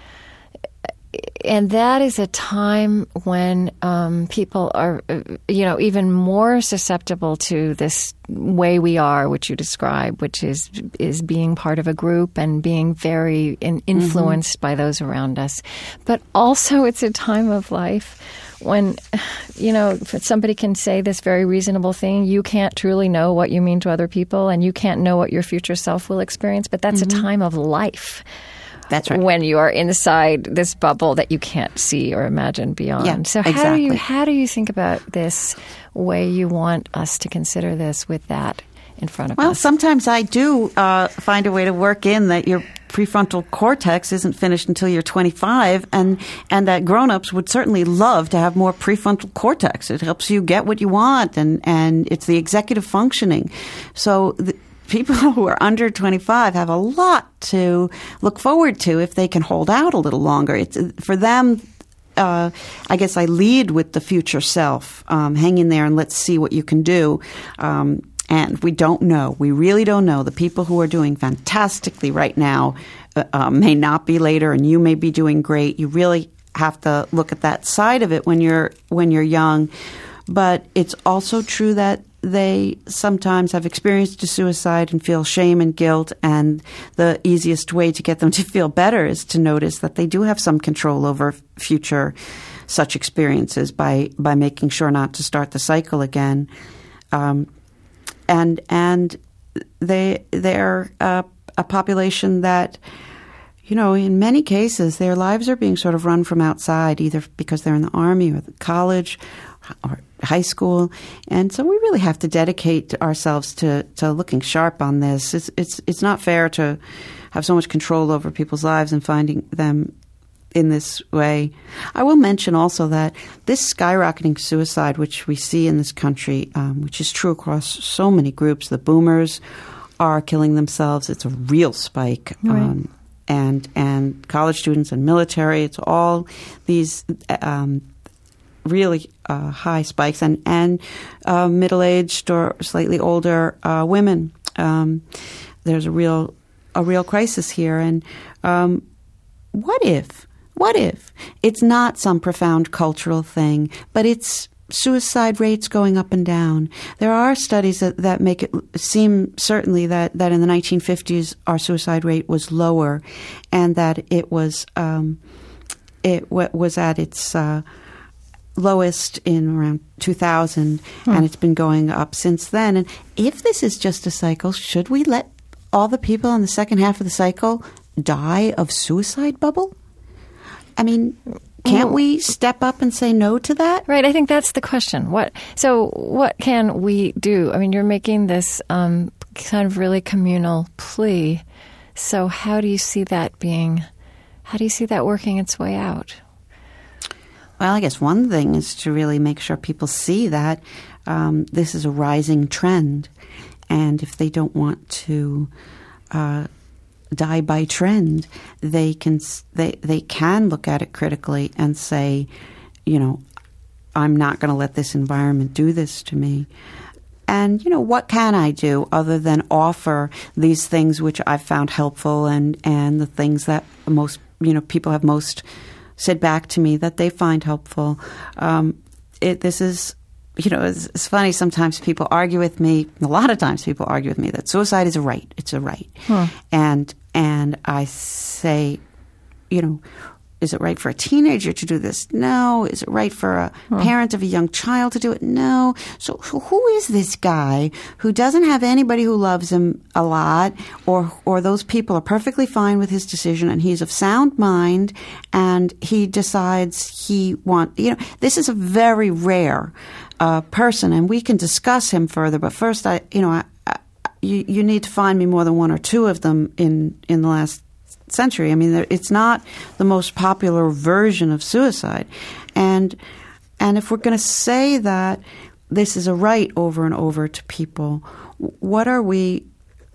And that is a time when um, people are, uh, you know, even more susceptible to this way we are, which you describe, which is is being part of a group and being very in, influenced mm-hmm. by those around us. But also it's a time of life when, you know, somebody can say this very reasonable thing, you can't truly know what you mean to other people and you can't know what your future self will experience, but that's mm-hmm. a time of life. That's right. When you are inside this bubble that you can't see or imagine beyond. Yeah, so how exactly. do you how do you think about this way you want us to consider this with that in front of well, us? Well, sometimes I do uh, find a way to work in that your prefrontal cortex isn't finished until you're twenty-five, and, and that grown-ups would certainly love to have more prefrontal cortex. It helps you get what you want, and, and it's the executive functioning. So the, people who are under twenty-five have a lot to look forward to if they can hold out a little longer. It's for them. Uh, I guess I lead with the future self. Um, hang in there and let's see what you can do. Um, and we don't know. We really don't know. The people who are doing fantastically right now uh, uh, may not be later, and you may be doing great. You really have to look at that side of it when you're when you're young. But it's also true that they sometimes have experienced a suicide and feel shame and guilt, and the easiest way to get them to feel better is to notice that they do have some control over future such experiences by, by making sure not to start the cycle again. Um, and and they they're uh, a population that, you know, in many cases, their lives are being sort of run from outside, either because they're in the Army or the college or high school. And so we really have to dedicate ourselves to, to looking sharp on this. It's, it's, it's not fair to have so much control over people's lives and finding them in this way. I will mention also that this skyrocketing suicide, which we see in this country, um, which is true across so many groups, the boomers are killing themselves. It's a real spike. Right. Um, and, and college students and military, it's all these, um, really uh, high spikes, and and uh, middle-aged or slightly older uh, women. Um, there's a real a real crisis here, and um, what if what if it's not some profound cultural thing, but it's suicide rates going up and down? There are studies that, that make it seem certainly that, that in the nineteen fifties our suicide rate was lower, and that it was um, it w- was at its uh, lowest in around two thousand, hmm. and it's been going up since then. And if this is just a cycle, should we let all the people in the second half of the cycle die of suicide bubble? I mean, can't we step up and say no to that? Right. I think that's the question. What? So what can we do? I mean, you're making this um, kind of really communal plea. So how do you see that being, how do you see that working its way out? Well, I guess one thing is to really make sure people see that um, this is a rising trend. And if they don't want to uh, die by trend, they can they they can look at it critically and say, you know, I'm not going to let this environment do this to me. And, you know, what can I do other than offer these things which I've found helpful and, and the things that most, you know, people have most said back to me that they find helpful. Um, it, this is, you know, it's, it's funny. Sometimes people argue with me. A lot of times people argue with me that suicide is a right. It's a right. Hmm. And and I say, you know, is it right for a teenager to do this? No. Is it right for a hmm. parent of a young child to do it? No. So, so who is this guy who doesn't have anybody who loves him a lot, or or those people are perfectly fine with his decision, and he's of sound mind, and he decides he want, you know, this is a very rare uh, person, and we can discuss him further. But first, I, you know, I, I, you you need to find me more than one or two of them in in the last century. I mean, it's not the most popular version of suicide. And and if we're going to say that this is a right over and over to people, what are we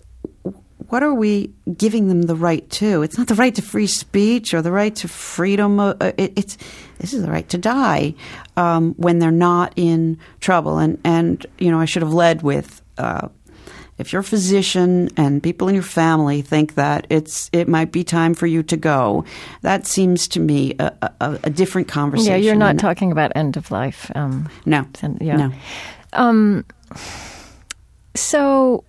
what are we giving them the right to? It's not the right to free speech or the right to freedom. It, it's this is the right to die um, when they're not in trouble. And, and you know, I should have led with uh, if your physician and people in your family think that it's it might be time for you to go, that seems to me a, a, a different conversation. Yeah, you're not and, talking about end of life. Um, no, and, yeah. no. Um, so,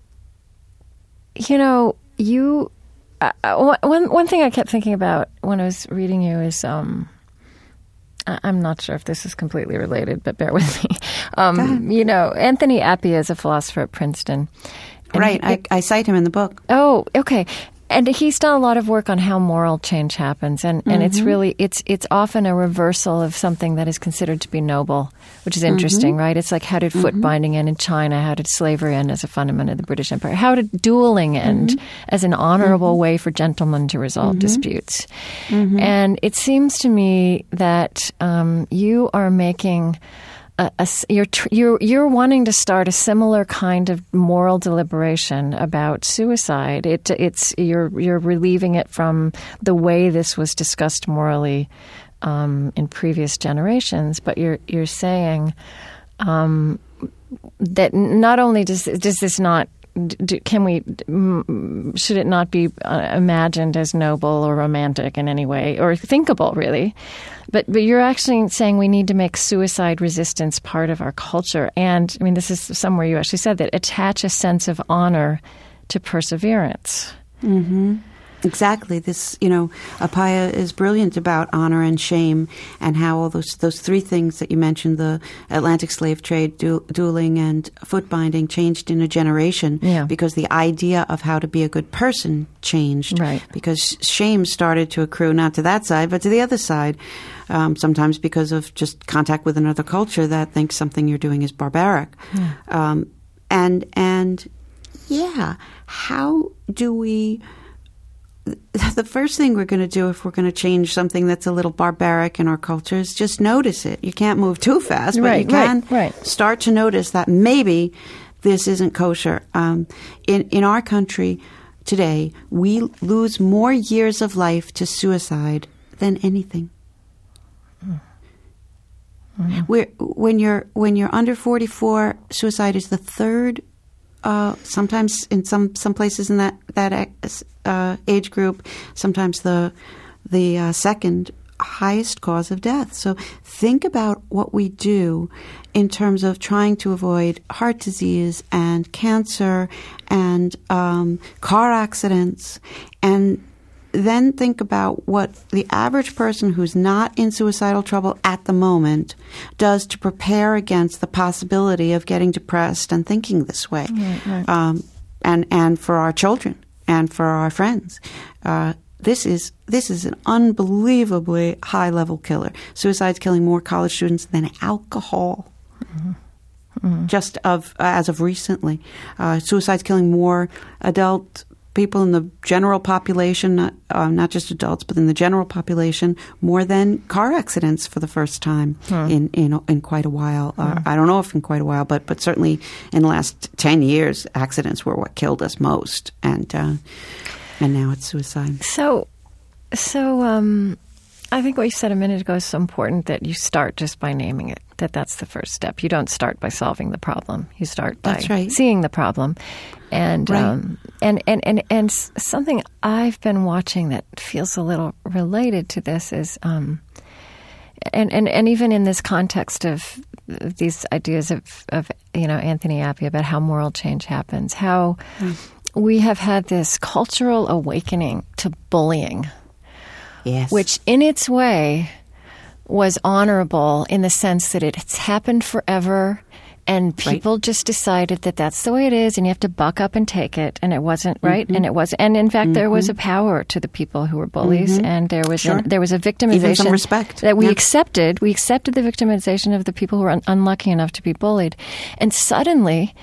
you know, you uh, one one thing I kept thinking about when I was reading you is. Um, I'm not sure if this is completely related, but bear with me. Um, you know, Anthony Appiah is a philosopher at Princeton. Right. He, I, I cite him in the book. Oh, okay. And he's done a lot of work on how moral change happens. And, and mm-hmm. it's really, it's it's often a reversal of something that is considered to be noble, which is interesting, mm-hmm. right? It's like, how did foot mm-hmm. binding end in China? How did slavery end as a fundament of the British Empire? How did dueling end mm-hmm. as an honorable mm-hmm. way for gentlemen to resolve mm-hmm. disputes? Mm-hmm. And it seems to me that um, you are making... A, a, you're, you're you're wanting to start a similar kind of moral deliberation about suicide. It it's you're you're relieving it from the way this was discussed morally um, in previous generations, but you're you're saying um, that not only does does this not. Do, can we? Should it not be uh, imagined as noble or romantic in any way, or thinkable, really? But but you're actually saying we need to make suicide resistance part of our culture. And I mean, this is somewhere you actually said that attach a sense of honor to perseverance. Mm-hmm. Exactly. This, you know, Appiah is brilliant about honor and shame and how all those those three things that you mentioned, the Atlantic slave trade, du- dueling, and foot binding, changed in a generation yeah. because the idea of how to be a good person changed. Right. Because shame started to accrue not to that side, but to the other side, um, sometimes because of just contact with another culture that thinks something you're doing is barbaric. Yeah. Um, and and, yeah, how do we... The first thing we're going to do if we're going to change something that's a little barbaric in our culture is just notice it. You can't move too fast, but right, you can right, right. start to notice that maybe this isn't kosher. Um, in, in our country today, we lose more years of life to suicide than anything. Mm-hmm. We're, when you're when you're under forty-four, suicide is the third. Uh, sometimes in some, some places in that that uh, age group, sometimes the the uh, second highest cause of death. So think about what we do in terms of trying to avoid heart disease and cancer and um, car accidents, and then think about what the average person who's not in suicidal trouble at the moment does to prepare against the possibility of getting depressed and thinking this way. Right, right. Um, and, and for our children and for our friends. Uh, this is this is an unbelievably high-level killer. Suicide's killing more college students than alcohol. Mm-hmm. Mm-hmm. Just of uh, as of recently. Uh, suicide's killing more adult people in the general population, not, uh, not just adults, but in the general population, more than car accidents for the first time hmm. in, in in quite a while. Hmm. Uh, I don't know if in quite a while, but but certainly in the last ten years, accidents were what killed us most, and uh, and now it's suicide. So, so um, I think what you said a minute ago is so important that you start just by naming it. That that's the first step. You don't start by solving the problem. You start by that's right. seeing the problem. And, right. um, and, and, and, and something I've been watching that feels a little related to this is, um, and, and, and even in this context of these ideas of, of, you know, Anthony Appiah about how moral change happens, how mm. we have had this cultural awakening to bullying, yes. which in its way was honorable in the sense that it's happened forever. And people right. just decided that that's the way it is, and you have to buck up and take it. And it wasn't right, mm-hmm. and it was, and in fact, mm-hmm. there was a power to the people who were bullies, mm-hmm. and there was sure. an, there was a victimization even some respect that we yeah. accepted. We accepted the victimization of the people who were un- unlucky enough to be bullied, and suddenly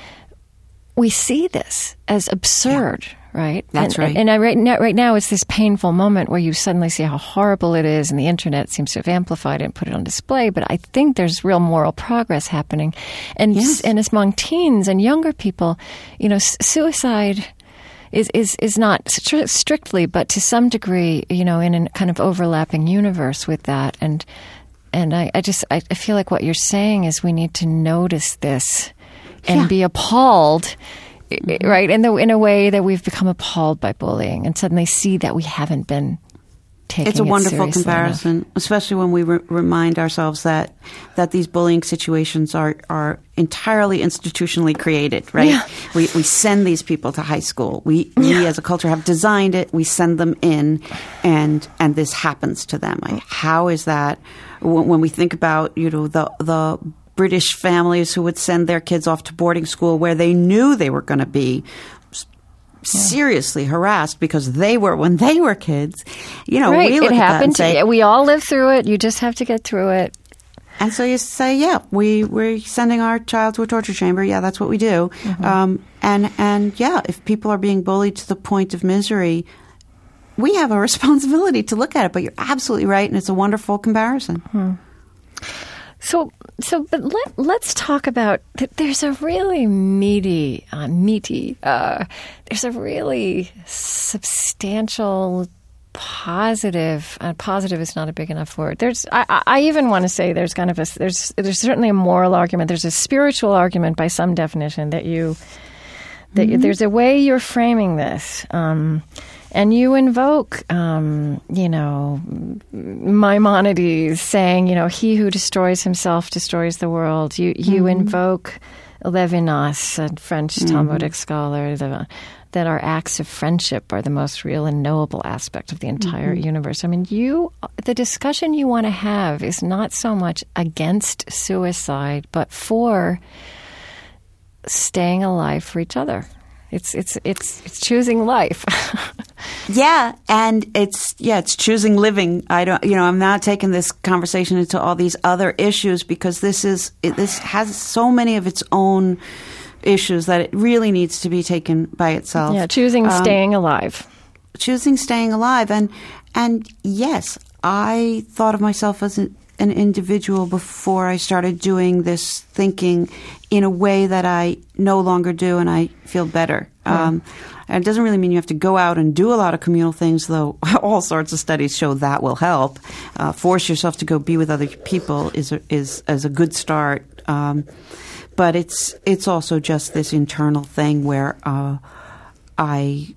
we see this as absurd. Yeah. Right? That's and, right. And, and I, right, now, right now it's this painful moment where you suddenly see how horrible it is, and the internet seems to have amplified it and put it on display. But I think there's real moral progress happening. And, yes. and among teens and younger people, you know, suicide is, is, is not stri- strictly, but to some degree, you know, in a kind of overlapping universe with that. And and I, I just I feel like what you're saying is we need to notice this and yeah. be appalled. Right, in the in a way that we've become appalled by bullying, and suddenly see that we haven't been taking it's a it wonderful comparison, enough. Especially when we re- remind ourselves that that these bullying situations are are entirely institutionally created. Right, yeah. we we send these people to high school. We we yeah. as a culture have designed it. We send them in, and and this happens to them. Like, how is that? When, when we think about you know the the British families who would send their kids off to boarding school where they knew they were going to be seriously harassed because they were when they were kids. You know, right. we look it at happened. that and say, to, we all live through it. You just have to get through it. And so you say, yeah, we we're sending our child to a torture chamber. Yeah, that's what we do. Mm-hmm. Um, and and yeah, if people are being bullied to the point of misery, we have a responsibility to look at it. But you're absolutely right, and it's a wonderful comparison. Hmm. So, so, but let, let's talk about, there's a really meaty, uh, meaty, uh, there's a really substantial, positive, uh, positive is not a big enough word. There's, I, I even want to say there's kind of a, there's, there's certainly a moral argument. There's a spiritual argument by some definition that you, that mm-hmm. you, there's a way you're framing this. Um, And you invoke, um, you know, Maimonides saying, you know, he who destroys himself destroys the world. You you mm-hmm. invoke Levinas, a French mm-hmm. Talmudic scholar, the, that our acts of friendship are the most real and knowable aspect of the entire mm-hmm. universe. I mean, you, the discussion you want to have is not so much against suicide, but for staying alive for each other. It's it's it's it's choosing life. Yeah, and it's yeah, it's choosing living. I don't, you know, I'm not taking this conversation into all these other issues because this is it, this has so many of its own issues that it really needs to be taken by itself. Yeah, choosing um, staying alive. Choosing staying alive, and and yes, I thought of myself as an, an individual before I started doing this thinking in a way that I no longer do, and I feel better. Mm. Um, and it doesn't really mean you have to go out and do a lot of communal things, though all sorts of studies show that will help. Uh, force yourself to go be with other people is a, is, is a good start. Um, but it's it's also just this internal thing where uh, I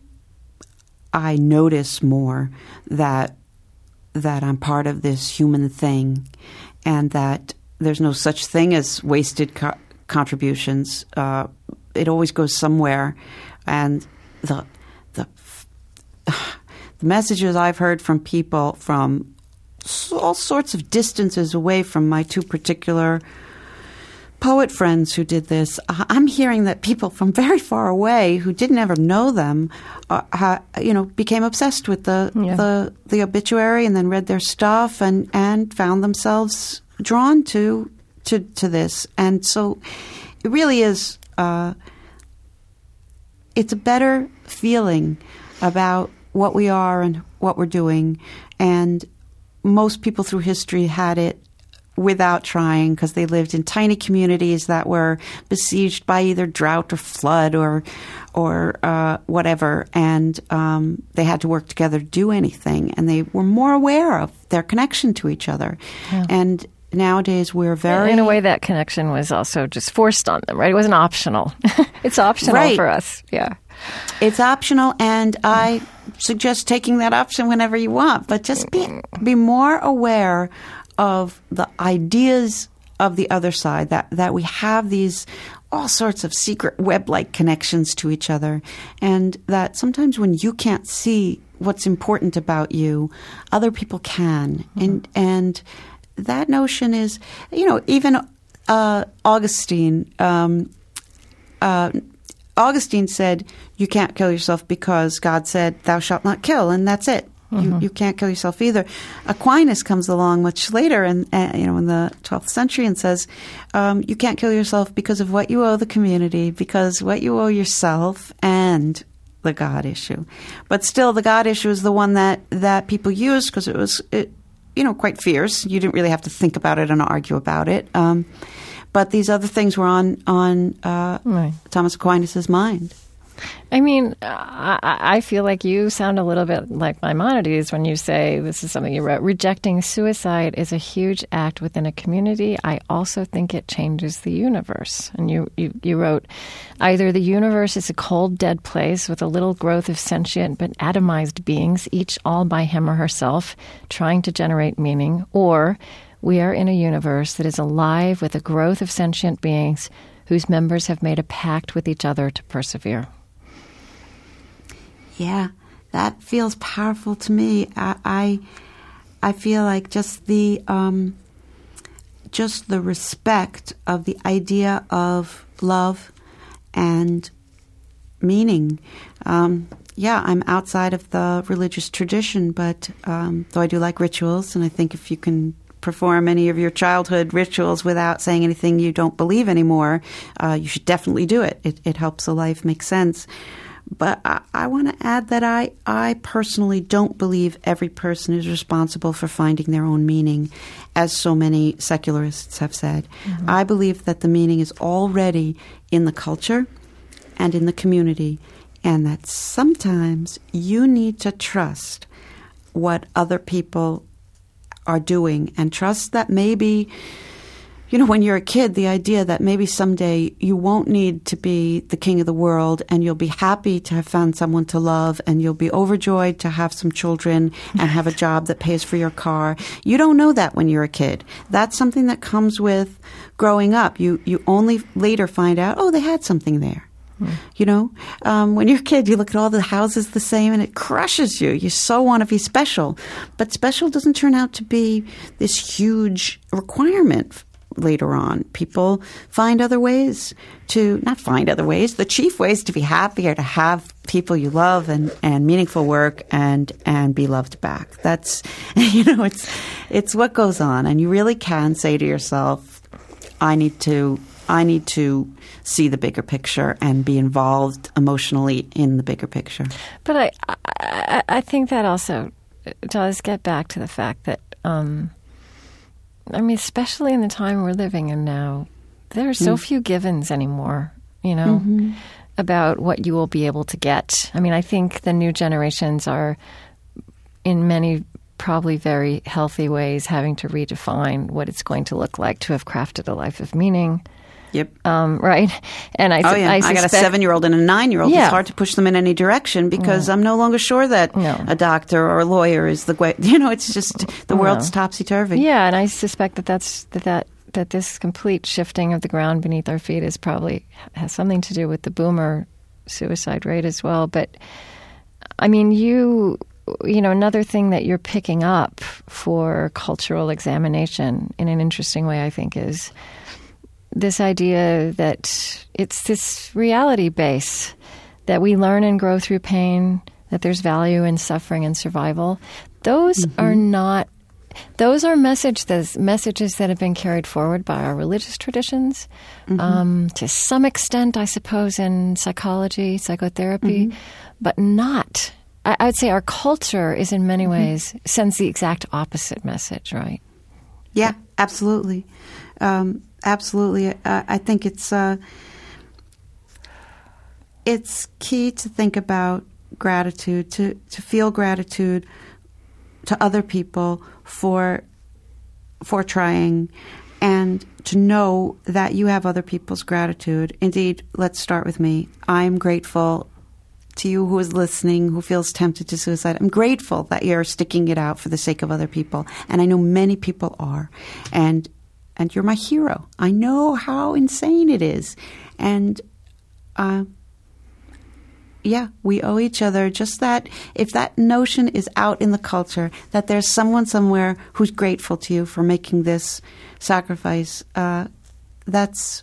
I notice more that that I'm part of this human thing, and that there's no such thing as wasted co- contributions. Uh, it always goes somewhere, and the the the the messages I've heard from people from all sorts of distances away from my two particular poet friends who did this, I'm hearing that people from very far away who didn't ever know them, uh, ha, you know, became obsessed with the, yeah. the the obituary and then read their stuff and, and found themselves drawn to to to this. And so it really is. Uh, it's a better feeling about what we are and what we're doing, and most people through history had it without trying, because they lived in tiny communities that were besieged by either drought or flood or or uh, whatever, and um, they had to work together to do anything, and they were more aware of their connection to each other. Yeah. And nowadays we're very... In a way, that connection was also just forced on them, right? It wasn't optional. It's optional right. for us, yeah. It's optional, and I suggest taking that option whenever you want, but just be be more aware of the ideas of the other side, that, that we have these all sorts of secret web-like connections to each other, and that sometimes when you can't see what's important about you, other people can. Mm-hmm. And and that notion is, you know, even uh, Augustine, um, uh, Augustine said, you can't kill yourself because God said, thou shalt not kill, and that's it. Mm-hmm. You, you can't kill yourself either. Aquinas comes along much later, and uh, you know, in the twelfth century, and says, um, you can't kill yourself because of what you owe the community, because what you owe yourself, and the God issue. But still, the God issue is the one that, that people used because it was, it, you know, quite fierce. You didn't really have to think about it and argue about it. Um, but these other things were on on uh, right. Thomas Aquinas' mind. I mean, I, I feel like you sound a little bit like Maimonides when you say, this is something you wrote, rejecting suicide is a huge act within a community. I also think it changes the universe. And you, you, you wrote, either the universe is a cold, dead place with a little growth of sentient but atomized beings, each all by him or herself, trying to generate meaning, or we are in a universe that is alive with a growth of sentient beings whose members have made a pact with each other to persevere. Yeah, that feels powerful to me. I, I, I feel like just the um, just the respect of the idea of love and meaning. Um, yeah, I'm outside of the religious tradition, but um, though I do like rituals, and I think if you can perform any of your childhood rituals without saying anything you don't believe anymore, uh, you should definitely do it. It, it helps a life make sense. But I, I want to add that I, I personally don't believe every person is responsible for finding their own meaning, as so many secularists have said. Mm-hmm. I believe that the meaning is already in the culture and in the community, and that sometimes you need to trust what other people are doing, and trust that maybe, you know, when you're a kid, the idea that maybe someday you won't need to be the king of the world, and you'll be happy to have found someone to love, and you'll be overjoyed to have some children and have a job that pays for your car. You don't know that when you're a kid. That's something that comes with growing up. You, you only later find out, oh, they had something there. Hmm. You know, um, when you're a kid, you look at all the houses the same and it crushes you. You so want to be special. But special doesn't turn out to be this huge requirement later on. People find other ways to, not find other ways, the chief ways to be happy are to have people you love and, and meaningful work and, and be loved back. That's, you know, it's, it's what goes on. And you really can say to yourself, I need to, I need to see the bigger picture and be involved emotionally in the bigger picture. But I, I, I think that also does get back to the fact that, um, I mean, especially in the time we're living in now, there are so mm. few givens anymore, you know, mm-hmm. about what you will be able to get. I mean, I think the new generations are, in many probably very healthy ways, having to redefine what it's going to look like to have crafted a life of meaning. Yep. Um, right. And I, oh, yeah. I, suspect, I got a seven-year-old and a nine-year-old. Yeah. It's hard to push them in any direction because yeah. I'm no longer sure that no. a doctor or a lawyer is the way. You know, it's just the no. world's topsy-turvy. Yeah, and I suspect that that's that, that that this complete shifting of the ground beneath our feet is probably has something to do with the boomer suicide rate as well. But I mean, you you know, another thing that you're picking up for cultural examination in an interesting way, I think, is this idea that it's this reality base that we learn and grow through pain, that there's value in suffering and survival. Those mm-hmm. are not, those are messages, messages that have been carried forward by our religious traditions, mm-hmm. um, to some extent, I suppose, in psychology, psychotherapy, mm-hmm. but not, I, I would say our culture is in many mm-hmm. ways, sends the exact opposite message, right? Yeah, absolutely. Um, absolutely. Uh, I think it's, uh, it's key to think about gratitude, to, to feel gratitude to other people for for trying, and to know that you have other people's gratitude. Indeed, let's start with me. I'm grateful to you who is listening, who feels tempted to suicide. I'm grateful that you're sticking it out for the sake of other people, and I know many people are. And and you're my hero. I know how insane it is, and uh, yeah, we owe each other just that. If that notion is out in the culture, that there's someone somewhere who's grateful to you for making this sacrifice, uh, that's.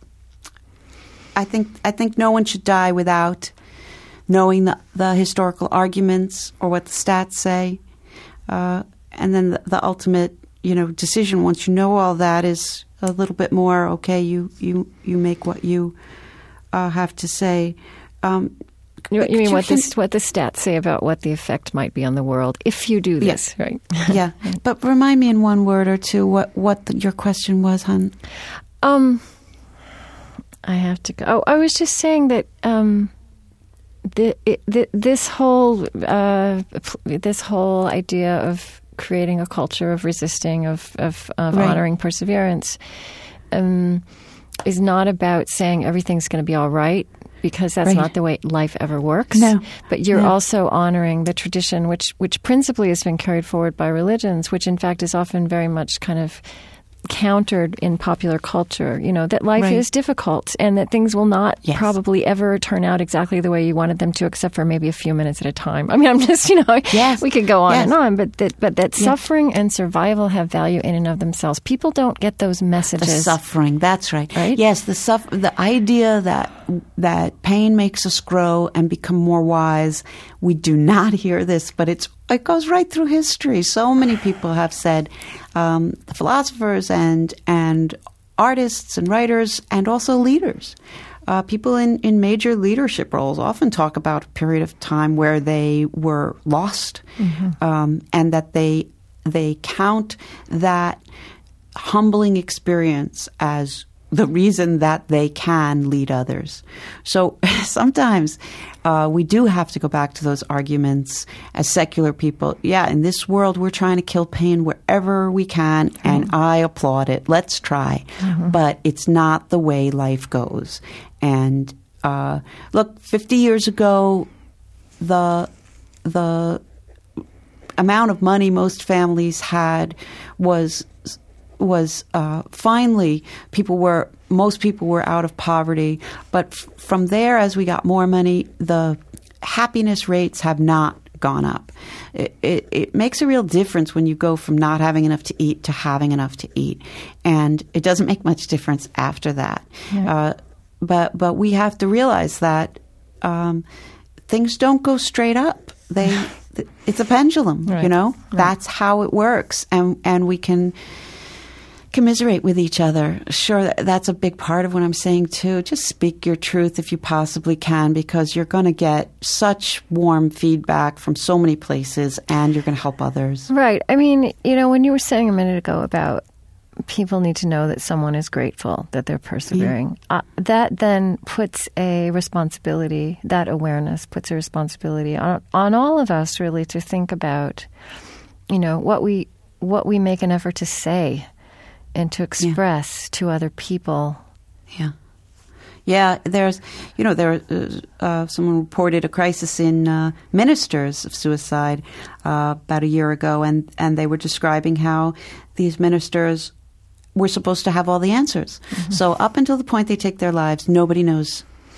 I think I think no one should die without knowing the, the historical arguments or what the stats say, uh, and then the, the ultimate, you know, decision. Once you know all that, is a little bit more okay. You you you make what you uh, have to say. Um, You, you mean what this, what the stats say about what the effect might be on the world if you do this, yeah. right? Yeah. But remind me in one word or two what, what the, your question was, hon. Um, I have to go. Oh, I was just saying that um, the, it, the, this whole uh, this whole idea of creating a culture of resisting, of, of, of right. honoring perseverance, um, is not about saying everything's going to be all right, because that's right. not the way life ever works. No. But you're no. also honoring the tradition, which which principally has been carried forward by religions, which in fact is often very much kind of countered in popular culture, you know, that life right. is difficult and that things will not yes. probably ever turn out exactly the way you wanted them to, except for maybe a few minutes at a time. I mean, I'm just, you know, yes. we could go on yes. and on, but that, but that yes. suffering and survival have value in and of themselves. People don't get those messages. The suffering, that's right. Right? Yes, the suff- the idea that that pain makes us grow and become more wise. We do not hear this, but it's it goes right through history. So many people have said, um, the philosophers and and artists and writers and also leaders. Uh, people in, in major leadership roles often talk about a period of time where they were lost, mm-hmm. um, and that they they count that humbling experience as the reason that they can lead others. So sometimes uh, we do have to go back to those arguments as secular people. Yeah, in this world, we're trying to kill pain wherever we can, mm-hmm. and I applaud it. Let's try. Mm-hmm. But it's not the way life goes. And uh, look, fifty years ago, the the amount of money most families had was was uh, finally people were most people were out of poverty. But f- from there, as we got more money, the happiness rates have not gone up. It, it, it makes a real difference when you go from not having enough to eat to having enough to eat, and it doesn't make much difference after that. Yeah. Uh, but but we have to realize that um, things don't go straight up. They it's a pendulum, right. you know. Right. That's how it works, and and we can commiserate with each other. Sure, that's a big part of what I'm saying, too. Just speak your truth if you possibly can, because you're going to get such warm feedback from so many places, and you're going to help others. Right. I mean, you know, when you were saying a minute ago about people need to know that someone is grateful, that they're persevering, yeah. uh, that then puts a responsibility, that awareness puts a responsibility on, on all of us, really, to think about, you know, what we what we make an effort to say and to express yeah. to other people. Yeah. Yeah, there's, you know, there uh, someone reported a crisis in uh, ministers of suicide uh, about a year ago, and, and they were describing how these ministers were supposed to have all the answers. Mm-hmm. So up until the point they take their lives, nobody knows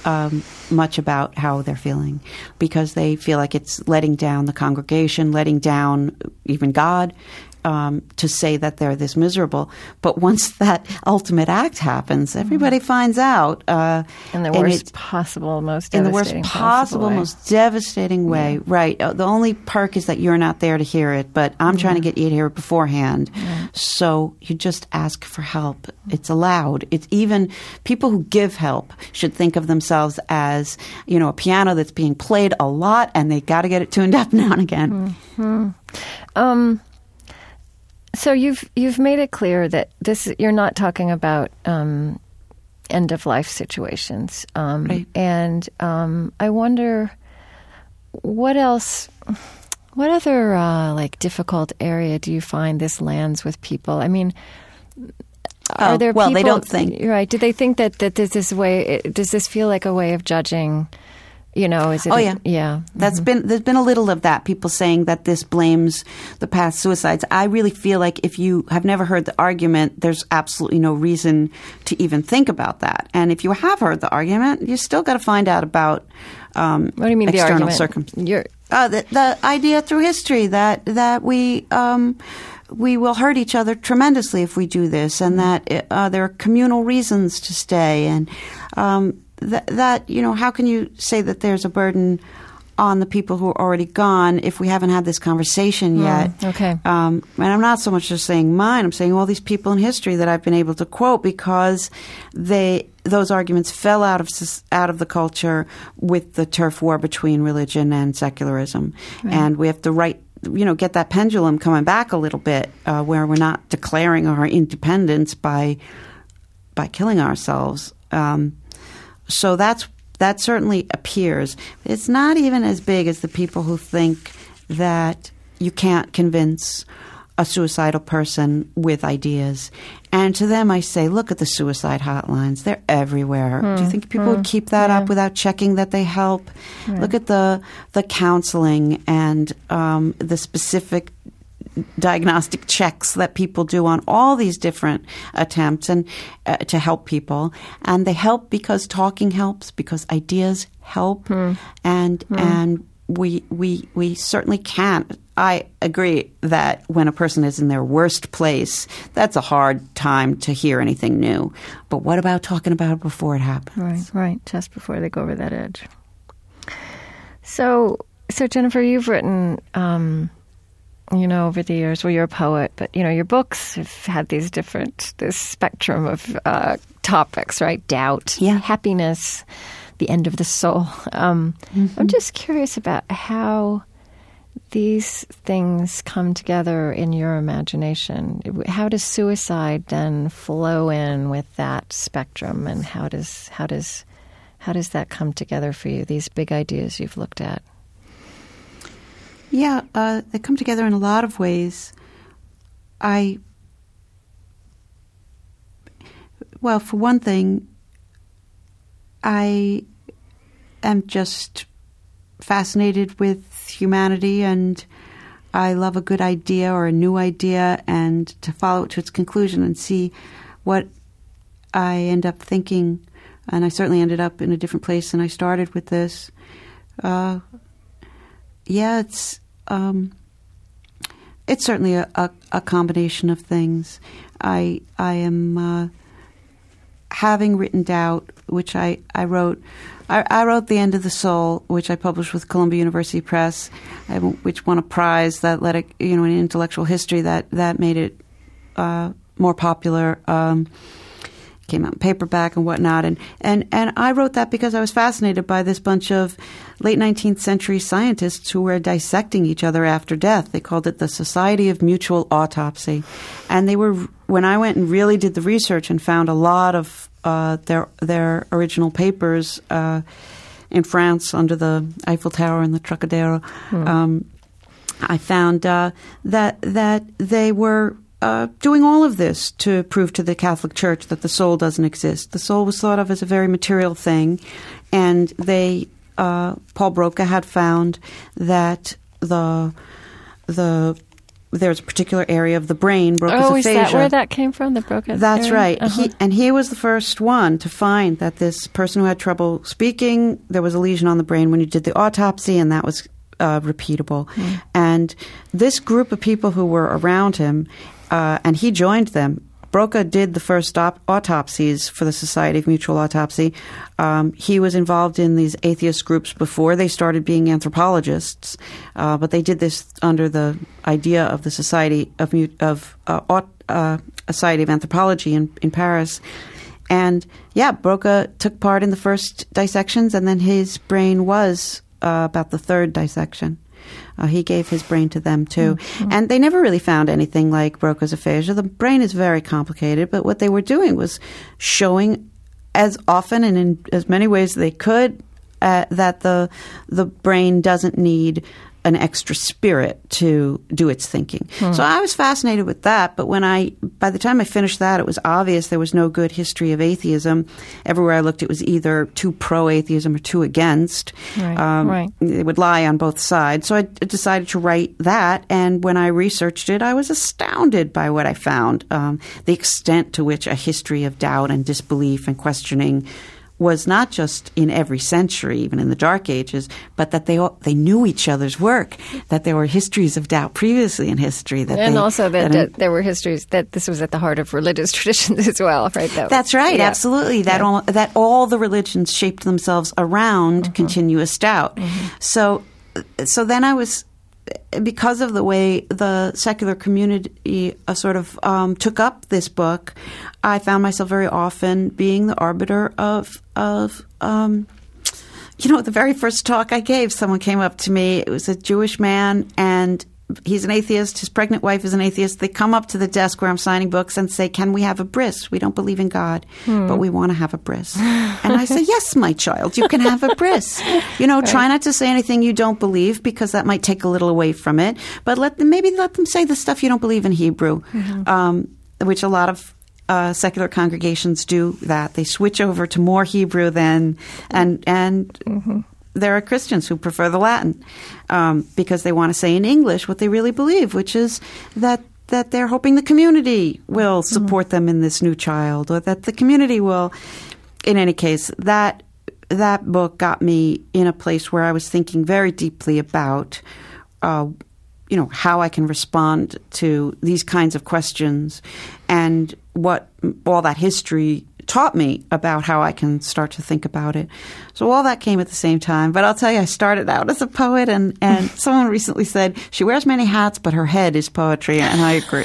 um, much about how they're feeling because they feel like it's letting down the congregation, letting down even God. Um, to say that they're this miserable. But once that ultimate act happens, everybody mm-hmm. finds out. Uh, in the worst it, possible, most devastating In the worst possible, way. most devastating way. Yeah. Right. Uh, the only perk is that you're not there to hear it, but I'm yeah. trying to get you to hear it beforehand. Yeah. So you just ask for help. It's allowed. It's even people who give help should think of themselves as, you know, a piano that's being played a lot and they got to get it tuned up now and again. Mm-hmm. Um So you've you've made it clear that this you're not talking about um, end of life situations, um, right. and um, I wonder what else, what other uh, like difficult area do you find this lands with people? I mean, are oh, there well, people, they don't think right? Do they think that that this is way? Does this feel like a way of judging? You know, is it? Oh, yeah. A, yeah. That's mm-hmm. been, there's been a little of that. People saying that this blames the past suicides. I really feel like if you have never heard the argument, there's absolutely no reason to even think about that. And if you have heard the argument, you still got to find out about, um, what do you mean external the circumstances. Uh, the, the idea through history that, that we, um, we will hurt each other tremendously if we do this and that, uh, there are communal reasons to stay and, um, That, that, you know, how can you say that there's a burden on the people who are already gone if we haven't had this conversation yet? Mm, okay. Um, and I'm not so much just saying mine. I'm saying all these people in history that I've been able to quote because they those arguments fell out of out of the culture with the turf war between religion and secularism. Right. And we have to right, you know, get that pendulum coming back a little bit uh, where we're not declaring our independence by by killing ourselves. Um, So that's that certainly appears. It's not even as big as the people who think that you can't convince a suicidal person with ideas. And to them I say, look at the suicide hotlines. They're everywhere. Mm, Do you think people mm, would keep that yeah. up without checking that they help? Yeah. Look at the the counseling and um, the specific diagnostic checks that people do on all these different attempts and uh, to help people, and they help because talking helps, because ideas help, mm. and mm. and we we we certainly can. I agree that when a person is in their worst place, that's a hard time to hear anything new. But what about talking about it before it happens? Right, right, just before they go over that edge. So, so Jennifer, you've written. Um, You know, over the years, well, you're a poet, but, you know, your books have had these different, this spectrum of uh, topics, right? Doubt, yeah. happiness, the end of the soul. Um, mm-hmm. I'm just curious about how these things come together in your imagination. How does suicide then flow in with that spectrum, and how does how does how does that come together for you? These big ideas you've looked at. Yeah, uh, they come together in a lot of ways. I, well, for one thing, I am just fascinated with humanity, and I love a good idea or a new idea, and to follow it to its conclusion and see what I end up thinking. And I certainly ended up in a different place than I started with this. Uh, yeah, it's um, it's certainly a, a, a combination of things. I I am uh, having written Doubt, which I I wrote. I, I wrote The End of the Soul, which I published with Columbia University Press, which won a prize that led it, you know, in intellectual history that that made it uh, more popular. Um, came out in paperback and whatnot. And, and, and I wrote that because I was fascinated by this bunch of late nineteenth century scientists who were dissecting each other after death. They called it the Society of Mutual Autopsy. And they were, when I went and really did the research and found a lot of uh, their their original papers uh, in France under the Eiffel Tower and the Trocadero, hmm. um, I found uh, that that they were Uh, doing all of this to prove to the Catholic Church that the soul doesn't exist. The soul was thought of as a very material thing, and they, uh, Paul Broca had found that the the there's a particular area of the brain, Broca's oh, aphasia. is that where that came from, the Broca's That's area? right. Uh-huh. He, and he was the first one to find that this person who had trouble speaking, there was a lesion on the brain when you did the autopsy, and that was uh, repeatable. Mm. And this group of people who were around him, uh, and he joined them, Broca did the first op- autopsies for the Society of Mutual Autopsy. Um, he was involved in these atheist groups before they started being anthropologists, uh, but they did this under the idea of the Society of of uh, uh, a Society of Anthropology in, in Paris. And yeah, Broca took part in the first dissections, and then his brain was uh, about the third dissection. Uh, he gave his brain to them, too. Mm-hmm. And they never really found anything like Broca's aphasia. The brain is very complicated, but what they were doing was showing as often and in as many ways as they could uh, that the the brain doesn't need an extra spirit to do its thinking. Hmm. So I was fascinated with that, but when I, by the time I finished that, it was obvious there was no good history of atheism. Everywhere I looked, it was either too pro-atheism or too against. Right, um, right. It would lie on both sides. So I decided to write that, and when I researched it, I was astounded by what I found, um, the extent to which a history of doubt and disbelief and questioning was not just in every century, even in the Dark Ages, but that they all, they knew each other's work, that there were histories of doubt previously in history. That and they, also that, that that there were histories, that this was at the heart of religious traditions as well, right? That That's right, yeah. absolutely. That, yeah. all, that all the religions shaped themselves around mm-hmm. continuous doubt. Mm-hmm. So, so then I was... because of the way the secular community uh, sort of um, took up this book, I found myself very often being the arbiter of, of um, you know, the very first talk I gave, someone came up to me. It was a Jewish man, and he's an atheist. His pregnant wife is an atheist. They come up to the desk where I'm signing books and say, "Can we have a bris? We don't believe in God, hmm. but we want to have a bris." And I say, "Yes, my child, you can have a bris. You know, right. Try not to say anything you don't believe, because that might take a little away from it. But let them, maybe let them say the stuff you don't believe in Hebrew," mm-hmm. um, which a lot of uh, secular congregations do. That they switch over to more Hebrew than and and. Mm-hmm. There are Christians who prefer the Latin um, because they want to say in English what they really believe, which is that that they're hoping the community will support mm-hmm. them in this new child, or that the community will. In any case, that that book got me in a place where I was thinking very deeply about, uh, you know, how I can respond to these kinds of questions, and what all that history taught me about how I can start to think about it. So all that came at the same time. But I'll tell you, I started out as a poet, and, and someone recently said, she wears many hats, but her head is poetry, and I agree.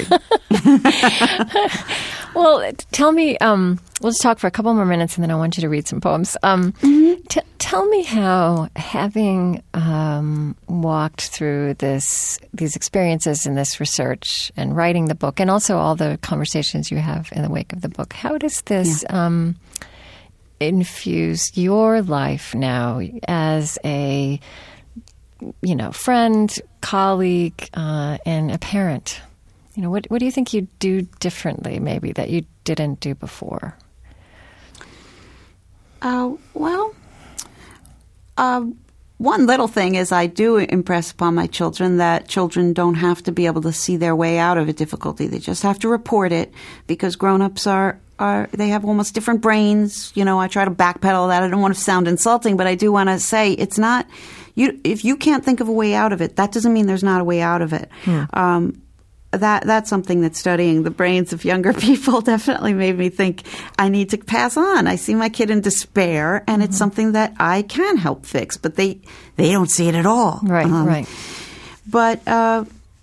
Well, tell me, um, we'll just talk for a couple more minutes, and then I want you to read some poems. Um, mm-hmm. t- tell me how, having um, walked through this, these experiences in this research and writing the book, and also all the conversations you have in the wake of the book, how does this yeah. um, infuse your life now as a, you know, friend, colleague, uh, and a parent? You know, what what do you think you do differently, maybe, that you didn't do before? Uh, well, uh, one little thing is I do impress upon my children that children don't have to be able to see their way out of a difficulty. They just have to report it, because grown-ups are, are they have almost different brains. You know, I try to backpedal that. I don't want to sound insulting, but I do want to say it's not you. If you can't think of a way out of it, that doesn't mean there's not a way out of it. Hmm. Um, That that's something that studying the brains of younger people definitely made me think I need to pass on. I see my kid in despair, and mm-hmm. it's something that I can help fix, but they they don't see it at all. Right, um, right. But uh,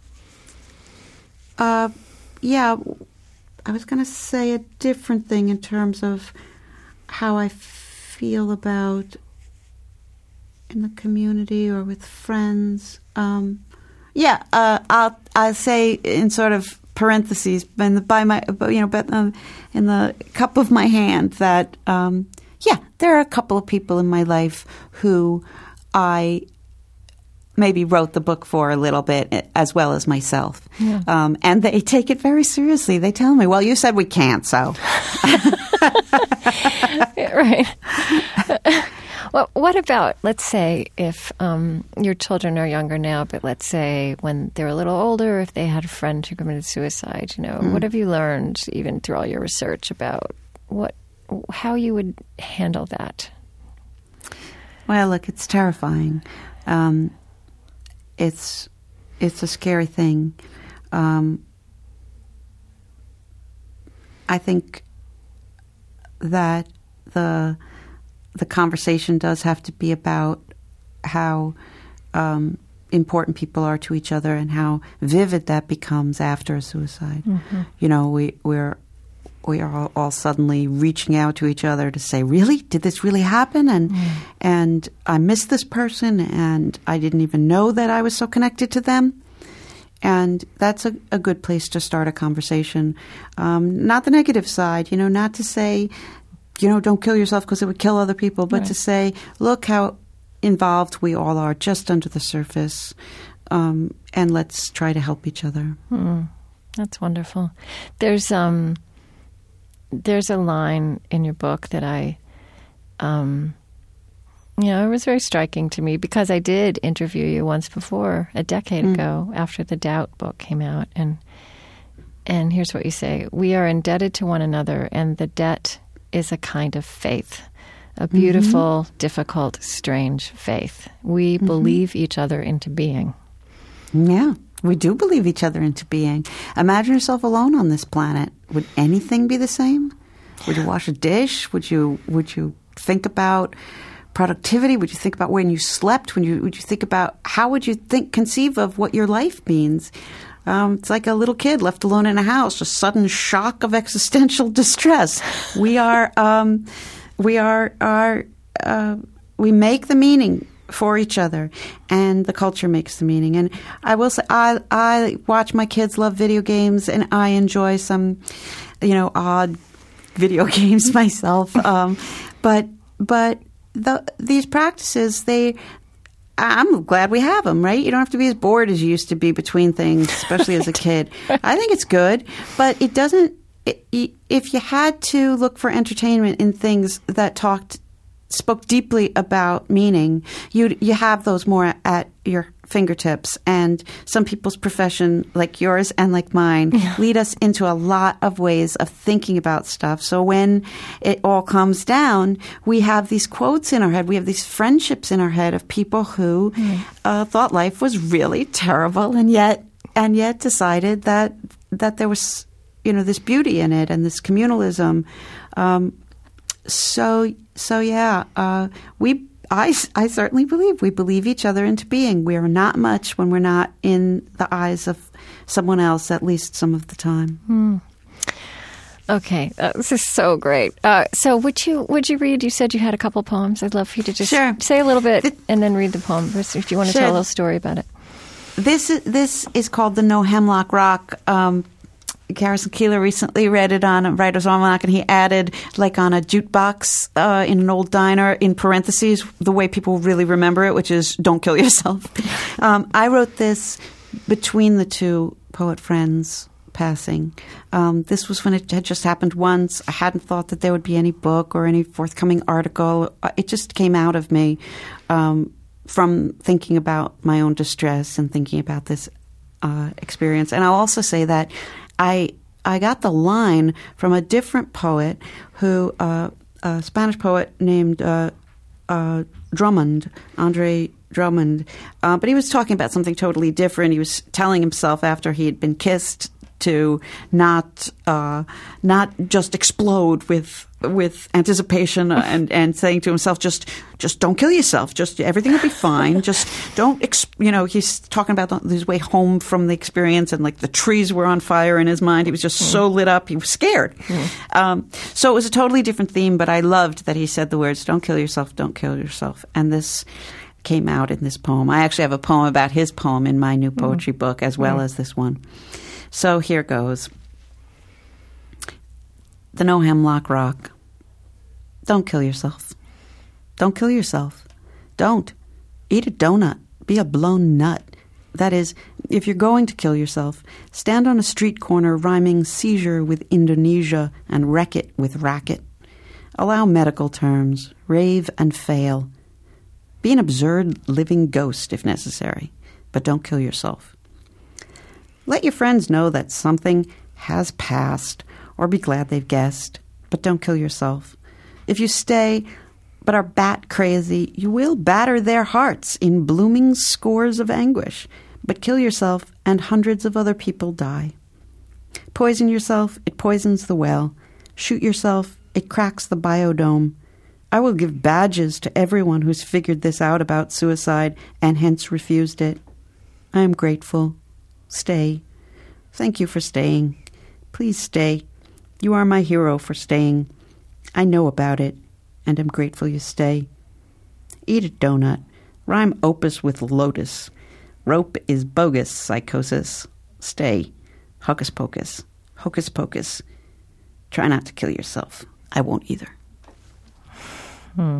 uh, yeah, I was going to say a different thing in terms of how I feel about in the community or with friends. Um, Yeah, uh, I'll I'll say in sort of parentheses, in the, by my you know, but um, in the cup of my hand, that um, yeah, there are a couple of people in my life who I maybe wrote the book for a little bit, as well as myself, yeah. um, and they take it very seriously. They tell me, "Well, you said we can't, so." Right. Well, what about, let's say, if um, your children are younger now, but let's say when they're a little older, if they had a friend who committed suicide, you know, mm. what have you learned, even through all your research, about what, how you would handle that? Well, look, it's terrifying. Um, it's it's a scary thing. Um, I think that the the conversation does have to be about how um, important people are to each other and how vivid that becomes after a suicide. Mm-hmm. You know, we we're we are all, all suddenly reaching out to each other to say, "Really? Did this really happen?" And mm. and I missed this person, and I didn't even know that I was so connected to them. And that's a, a good place to start a conversation. Um, not the negative side, you know, not to say, you know, don't kill yourself because it would kill other people, but right. to say, look how involved we all are just under the surface, um, and let's try to help each other. Mm, that's wonderful. There's um, there's a line in your book that I, um, you know, it was very striking to me because I did interview you once before, a decade mm. ago, after the Doubt book came out, and and here's what you say: "We are indebted to one another, and the debt is a kind of faith, a beautiful, mm-hmm. difficult, strange faith. We mm-hmm. believe each other into being." Yeah, we do believe each other into being. Imagine yourself alone on this planet. Would anything be the same? Would you wash a dish? Would you would you think about productivity? Would you think about when you slept? When you would you think about how would you think conceive of what your life means? Um, it's like a little kid left alone in a house, a sudden shock of existential distress. We are, um, we are, are, uh, we make the meaning for each other, and the culture makes the meaning. And I will say, I, I watch my kids love video games, and I enjoy some, you know, odd video games myself. Um, but, but the, these practices, they, I'm glad we have them, right? You don't have to be as bored as you used to be between things, especially as a kid. I think it's good, but it doesn't it, if you had to look for entertainment in things that talked spoke deeply about meaning, you you have those more at, at your fingertips. And some people's profession, like yours and like mine, yeah. lead us into a lot of ways of thinking about stuff. So when it all comes down, we have these quotes in our head. We have these friendships in our head of people who mm. uh, thought life was really terrible, and yet and yet decided that that there was, you know, this beauty in it and this communalism. Um, so so yeah, uh, we. I, I certainly believe we believe each other into being. We are not much when we're not in the eyes of someone else, at least some of the time. Hmm. Okay, uh, this is so great. Uh, so would you would you read? You said you had a couple poems. I'd love for you to just sure. say a little bit the, and then read the poem if you want to sure. tell a little story about it. This is, this is called The No Hemlock Rock. Um, Garrison Keillor recently read it on a Writer's Almanac, and he added, like on a jukebox uh, in an old diner, in parentheses, the way people really remember it, which is "Don't kill yourself." um, I wrote this between the two poet friends passing. Um, this was when it had just happened once. I hadn't thought that there would be any book or any forthcoming article. It just came out of me um, from thinking about my own distress and thinking about this uh, experience. And I'll also say that I I got the line from a different poet, who uh, a Spanish poet named uh, uh, Drummond, Andre Drummond, uh, but he was talking about something totally different. He was telling himself after he had been kissed to not uh, not just explode with with anticipation and, and saying to himself, just just don't kill yourself. Just everything will be fine. Just don't, ex- you know, he's talking about his way home from the experience, and like the trees were on fire in his mind. He was just mm. so lit up. He was scared. Mm. Um, so it was a totally different theme, but I loved that he said the words, don't kill yourself, don't kill yourself. And this came out in this poem. I actually have a poem about his poem in my new poetry mm. book as well mm. as this one. So here goes. The No Hemlock Rock. Don't kill yourself. Don't kill yourself. Don't. Eat a donut. Be a blown nut. That is, if you're going to kill yourself, stand on a street corner rhyming seizure with Indonesia and wreck it with racket. Allow medical terms. Rave and fail. Be an absurd living ghost if necessary, but don't kill yourself. Let your friends know that something has passed, or be glad they've guessed, but don't kill yourself. If you stay, but are bat crazy, you will batter their hearts in blooming scores of anguish, but kill yourself and hundreds of other people die. Poison yourself, it poisons the well. Shoot yourself, it cracks the biodome. I will give badges to everyone who's figured this out about suicide and hence refused it. I am grateful. Stay. Thank you for staying. Please stay. You are my hero for staying. I know about it, and am grateful you stay. Eat a donut. Rhyme opus with lotus. Rope is bogus, psychosis. Stay. Hocus pocus. Hocus pocus. Try not to kill yourself. I won't either. Hmm.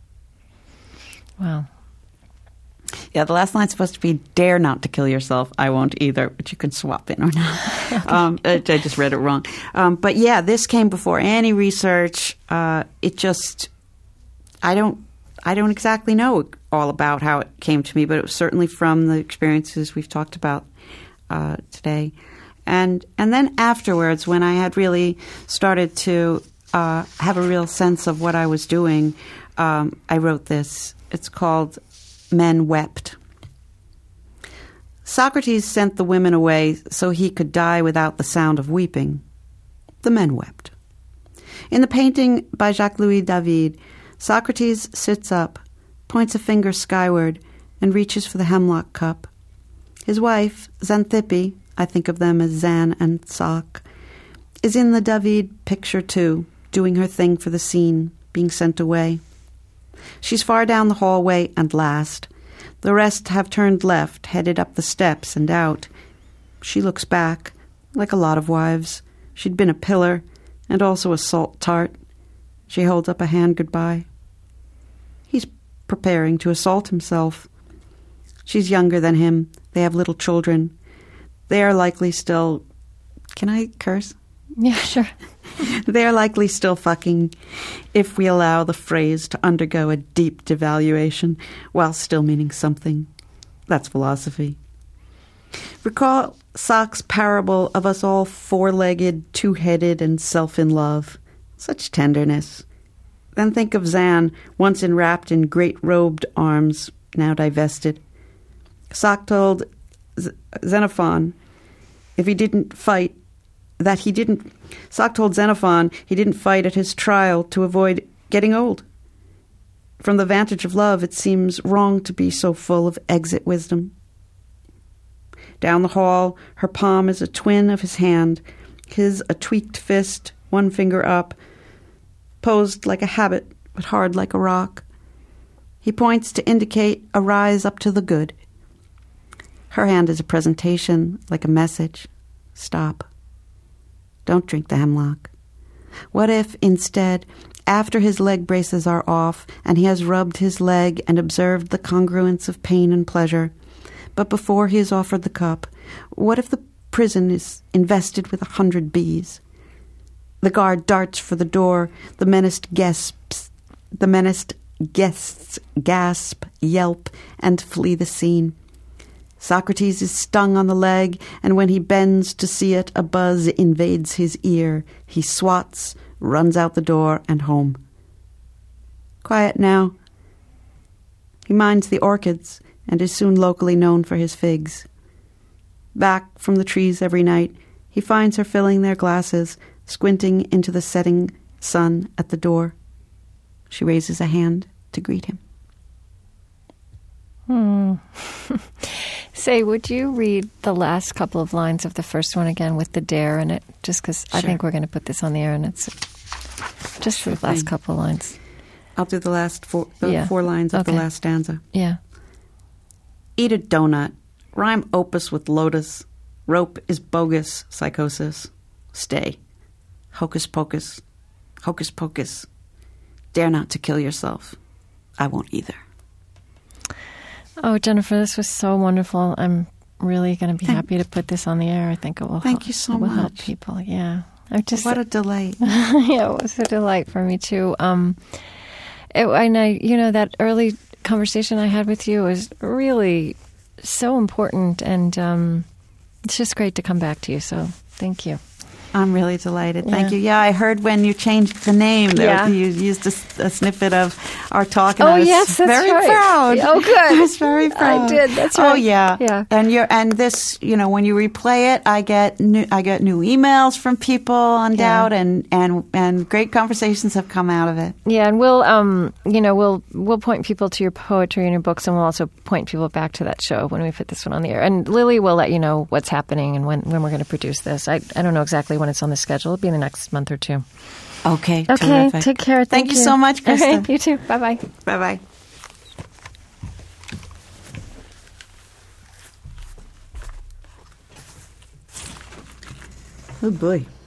Wow. Yeah, the last line's supposed to be, dare not to kill yourself. I won't either, but you can swap in or not. um, I, I just read it wrong. Um, but yeah, this came before any research. Uh, it just, I don't, I don't exactly know all about how it came to me, but it was certainly from the experiences we've talked about uh, today. And and then afterwards, when I had really started to uh, have a real sense of what I was doing, um, I wrote this. It's called Men Wept. Socrates sent the women away so he could die without the sound of weeping. The men wept. In the painting by Jacques-Louis David, Socrates sits up, points a finger skyward, and reaches for the hemlock cup. His wife, Xanthippe, I think of them as Zan and Sock, is in the David picture too, doing her thing for the scene, being sent away. She's far down the hallway and last. The rest have turned left, headed up the steps and out. She looks back, like a lot of wives. She'd been a pillar, and also a salt tart. She holds up a hand goodbye. He's preparing to assault himself. She's younger than him. They have little children. They are likely still... Can I curse? Yeah, sure. They are likely still fucking, if we allow the phrase to undergo a deep devaluation while still meaning something. That's philosophy. Recall Sock's parable of us all four-legged, two-headed, and self-in-love. Such tenderness. Then think of Zan, once enwrapped in great-robed arms, now divested. Sock told Z- Xenophon if he didn't fight, that he didn't... Sock told Xenophon he didn't fight at his trial to avoid getting old. From the vantage of love, it seems wrong to be so full of exit wisdom. Down the hall, her palm is a twin of his hand, his a tweaked fist, one finger up, posed like a habit, but hard like a rock. He points to indicate a rise up to the good. Her hand is a presentation, like a message. Stop. Don't drink the hemlock. What if, instead, after his leg braces are off, and he has rubbed his leg and observed the congruence of pain and pleasure, but before he is offered the cup, what if the prison is invested with a hundred bees? The guard darts for the door, the menaced gasps, the menaced guests gasp, yelp, and flee the scene. Socrates is stung on the leg, and when he bends to see it, a buzz invades his ear. He swats, runs out the door, and home. Quiet now. He minds the orchids, and is soon locally known for his figs. Back from the trees every night, he finds her filling their glasses, squinting into the setting sun at the door. She raises a hand to greet him. Hmm. Say, would you read the last couple of lines of the first one again with the dare in it? Just because sure. I think we're going to put this on the air, and it's just sure the last thing. Couple of lines. I'll do the last four, the yeah. four lines of okay. the last stanza. Yeah. Eat a donut. Rhyme opus with lotus. Rope is bogus, psychosis. Stay. Hocus pocus. Hocus pocus. Dare not to kill yourself. I won't either. Oh, Jennifer, this was so wonderful. I'm really going to be Thank, happy to put this on the air. I think it will Thank help, you so it will much. help people. Yeah. I just, what a delight. Yeah, it was a delight for me, too. Um, it, and I, you know, that early conversation I had with you was really so important, and um, it's just great to come back to you. So thank you. I'm really delighted. Thank Yeah. you. Yeah, I heard when you changed the name, that Yeah. you used a, a snippet of our talk, and Oh, I was yes, that's very right. proud. Oh, good. I was very proud. I did. That's Oh, right. yeah. Yeah. And you're and this, you know, when you replay it, I get new, I get new emails from people on Yeah. Doubt, and and and great conversations have come out of it. Yeah, and we'll, um, you know, we'll we'll point people to your poetry and your books, and we'll also point people back to that show when we put this one on the air. And Lily will let you know what's happening and when, when we're going to produce this. I I don't know exactly when it's on the schedule. It'll be in the next month or two. Okay. Okay. Terrific. Take care. Thank, Thank you so much, Krista. All right, you too. Bye bye. Bye bye. Oh boy.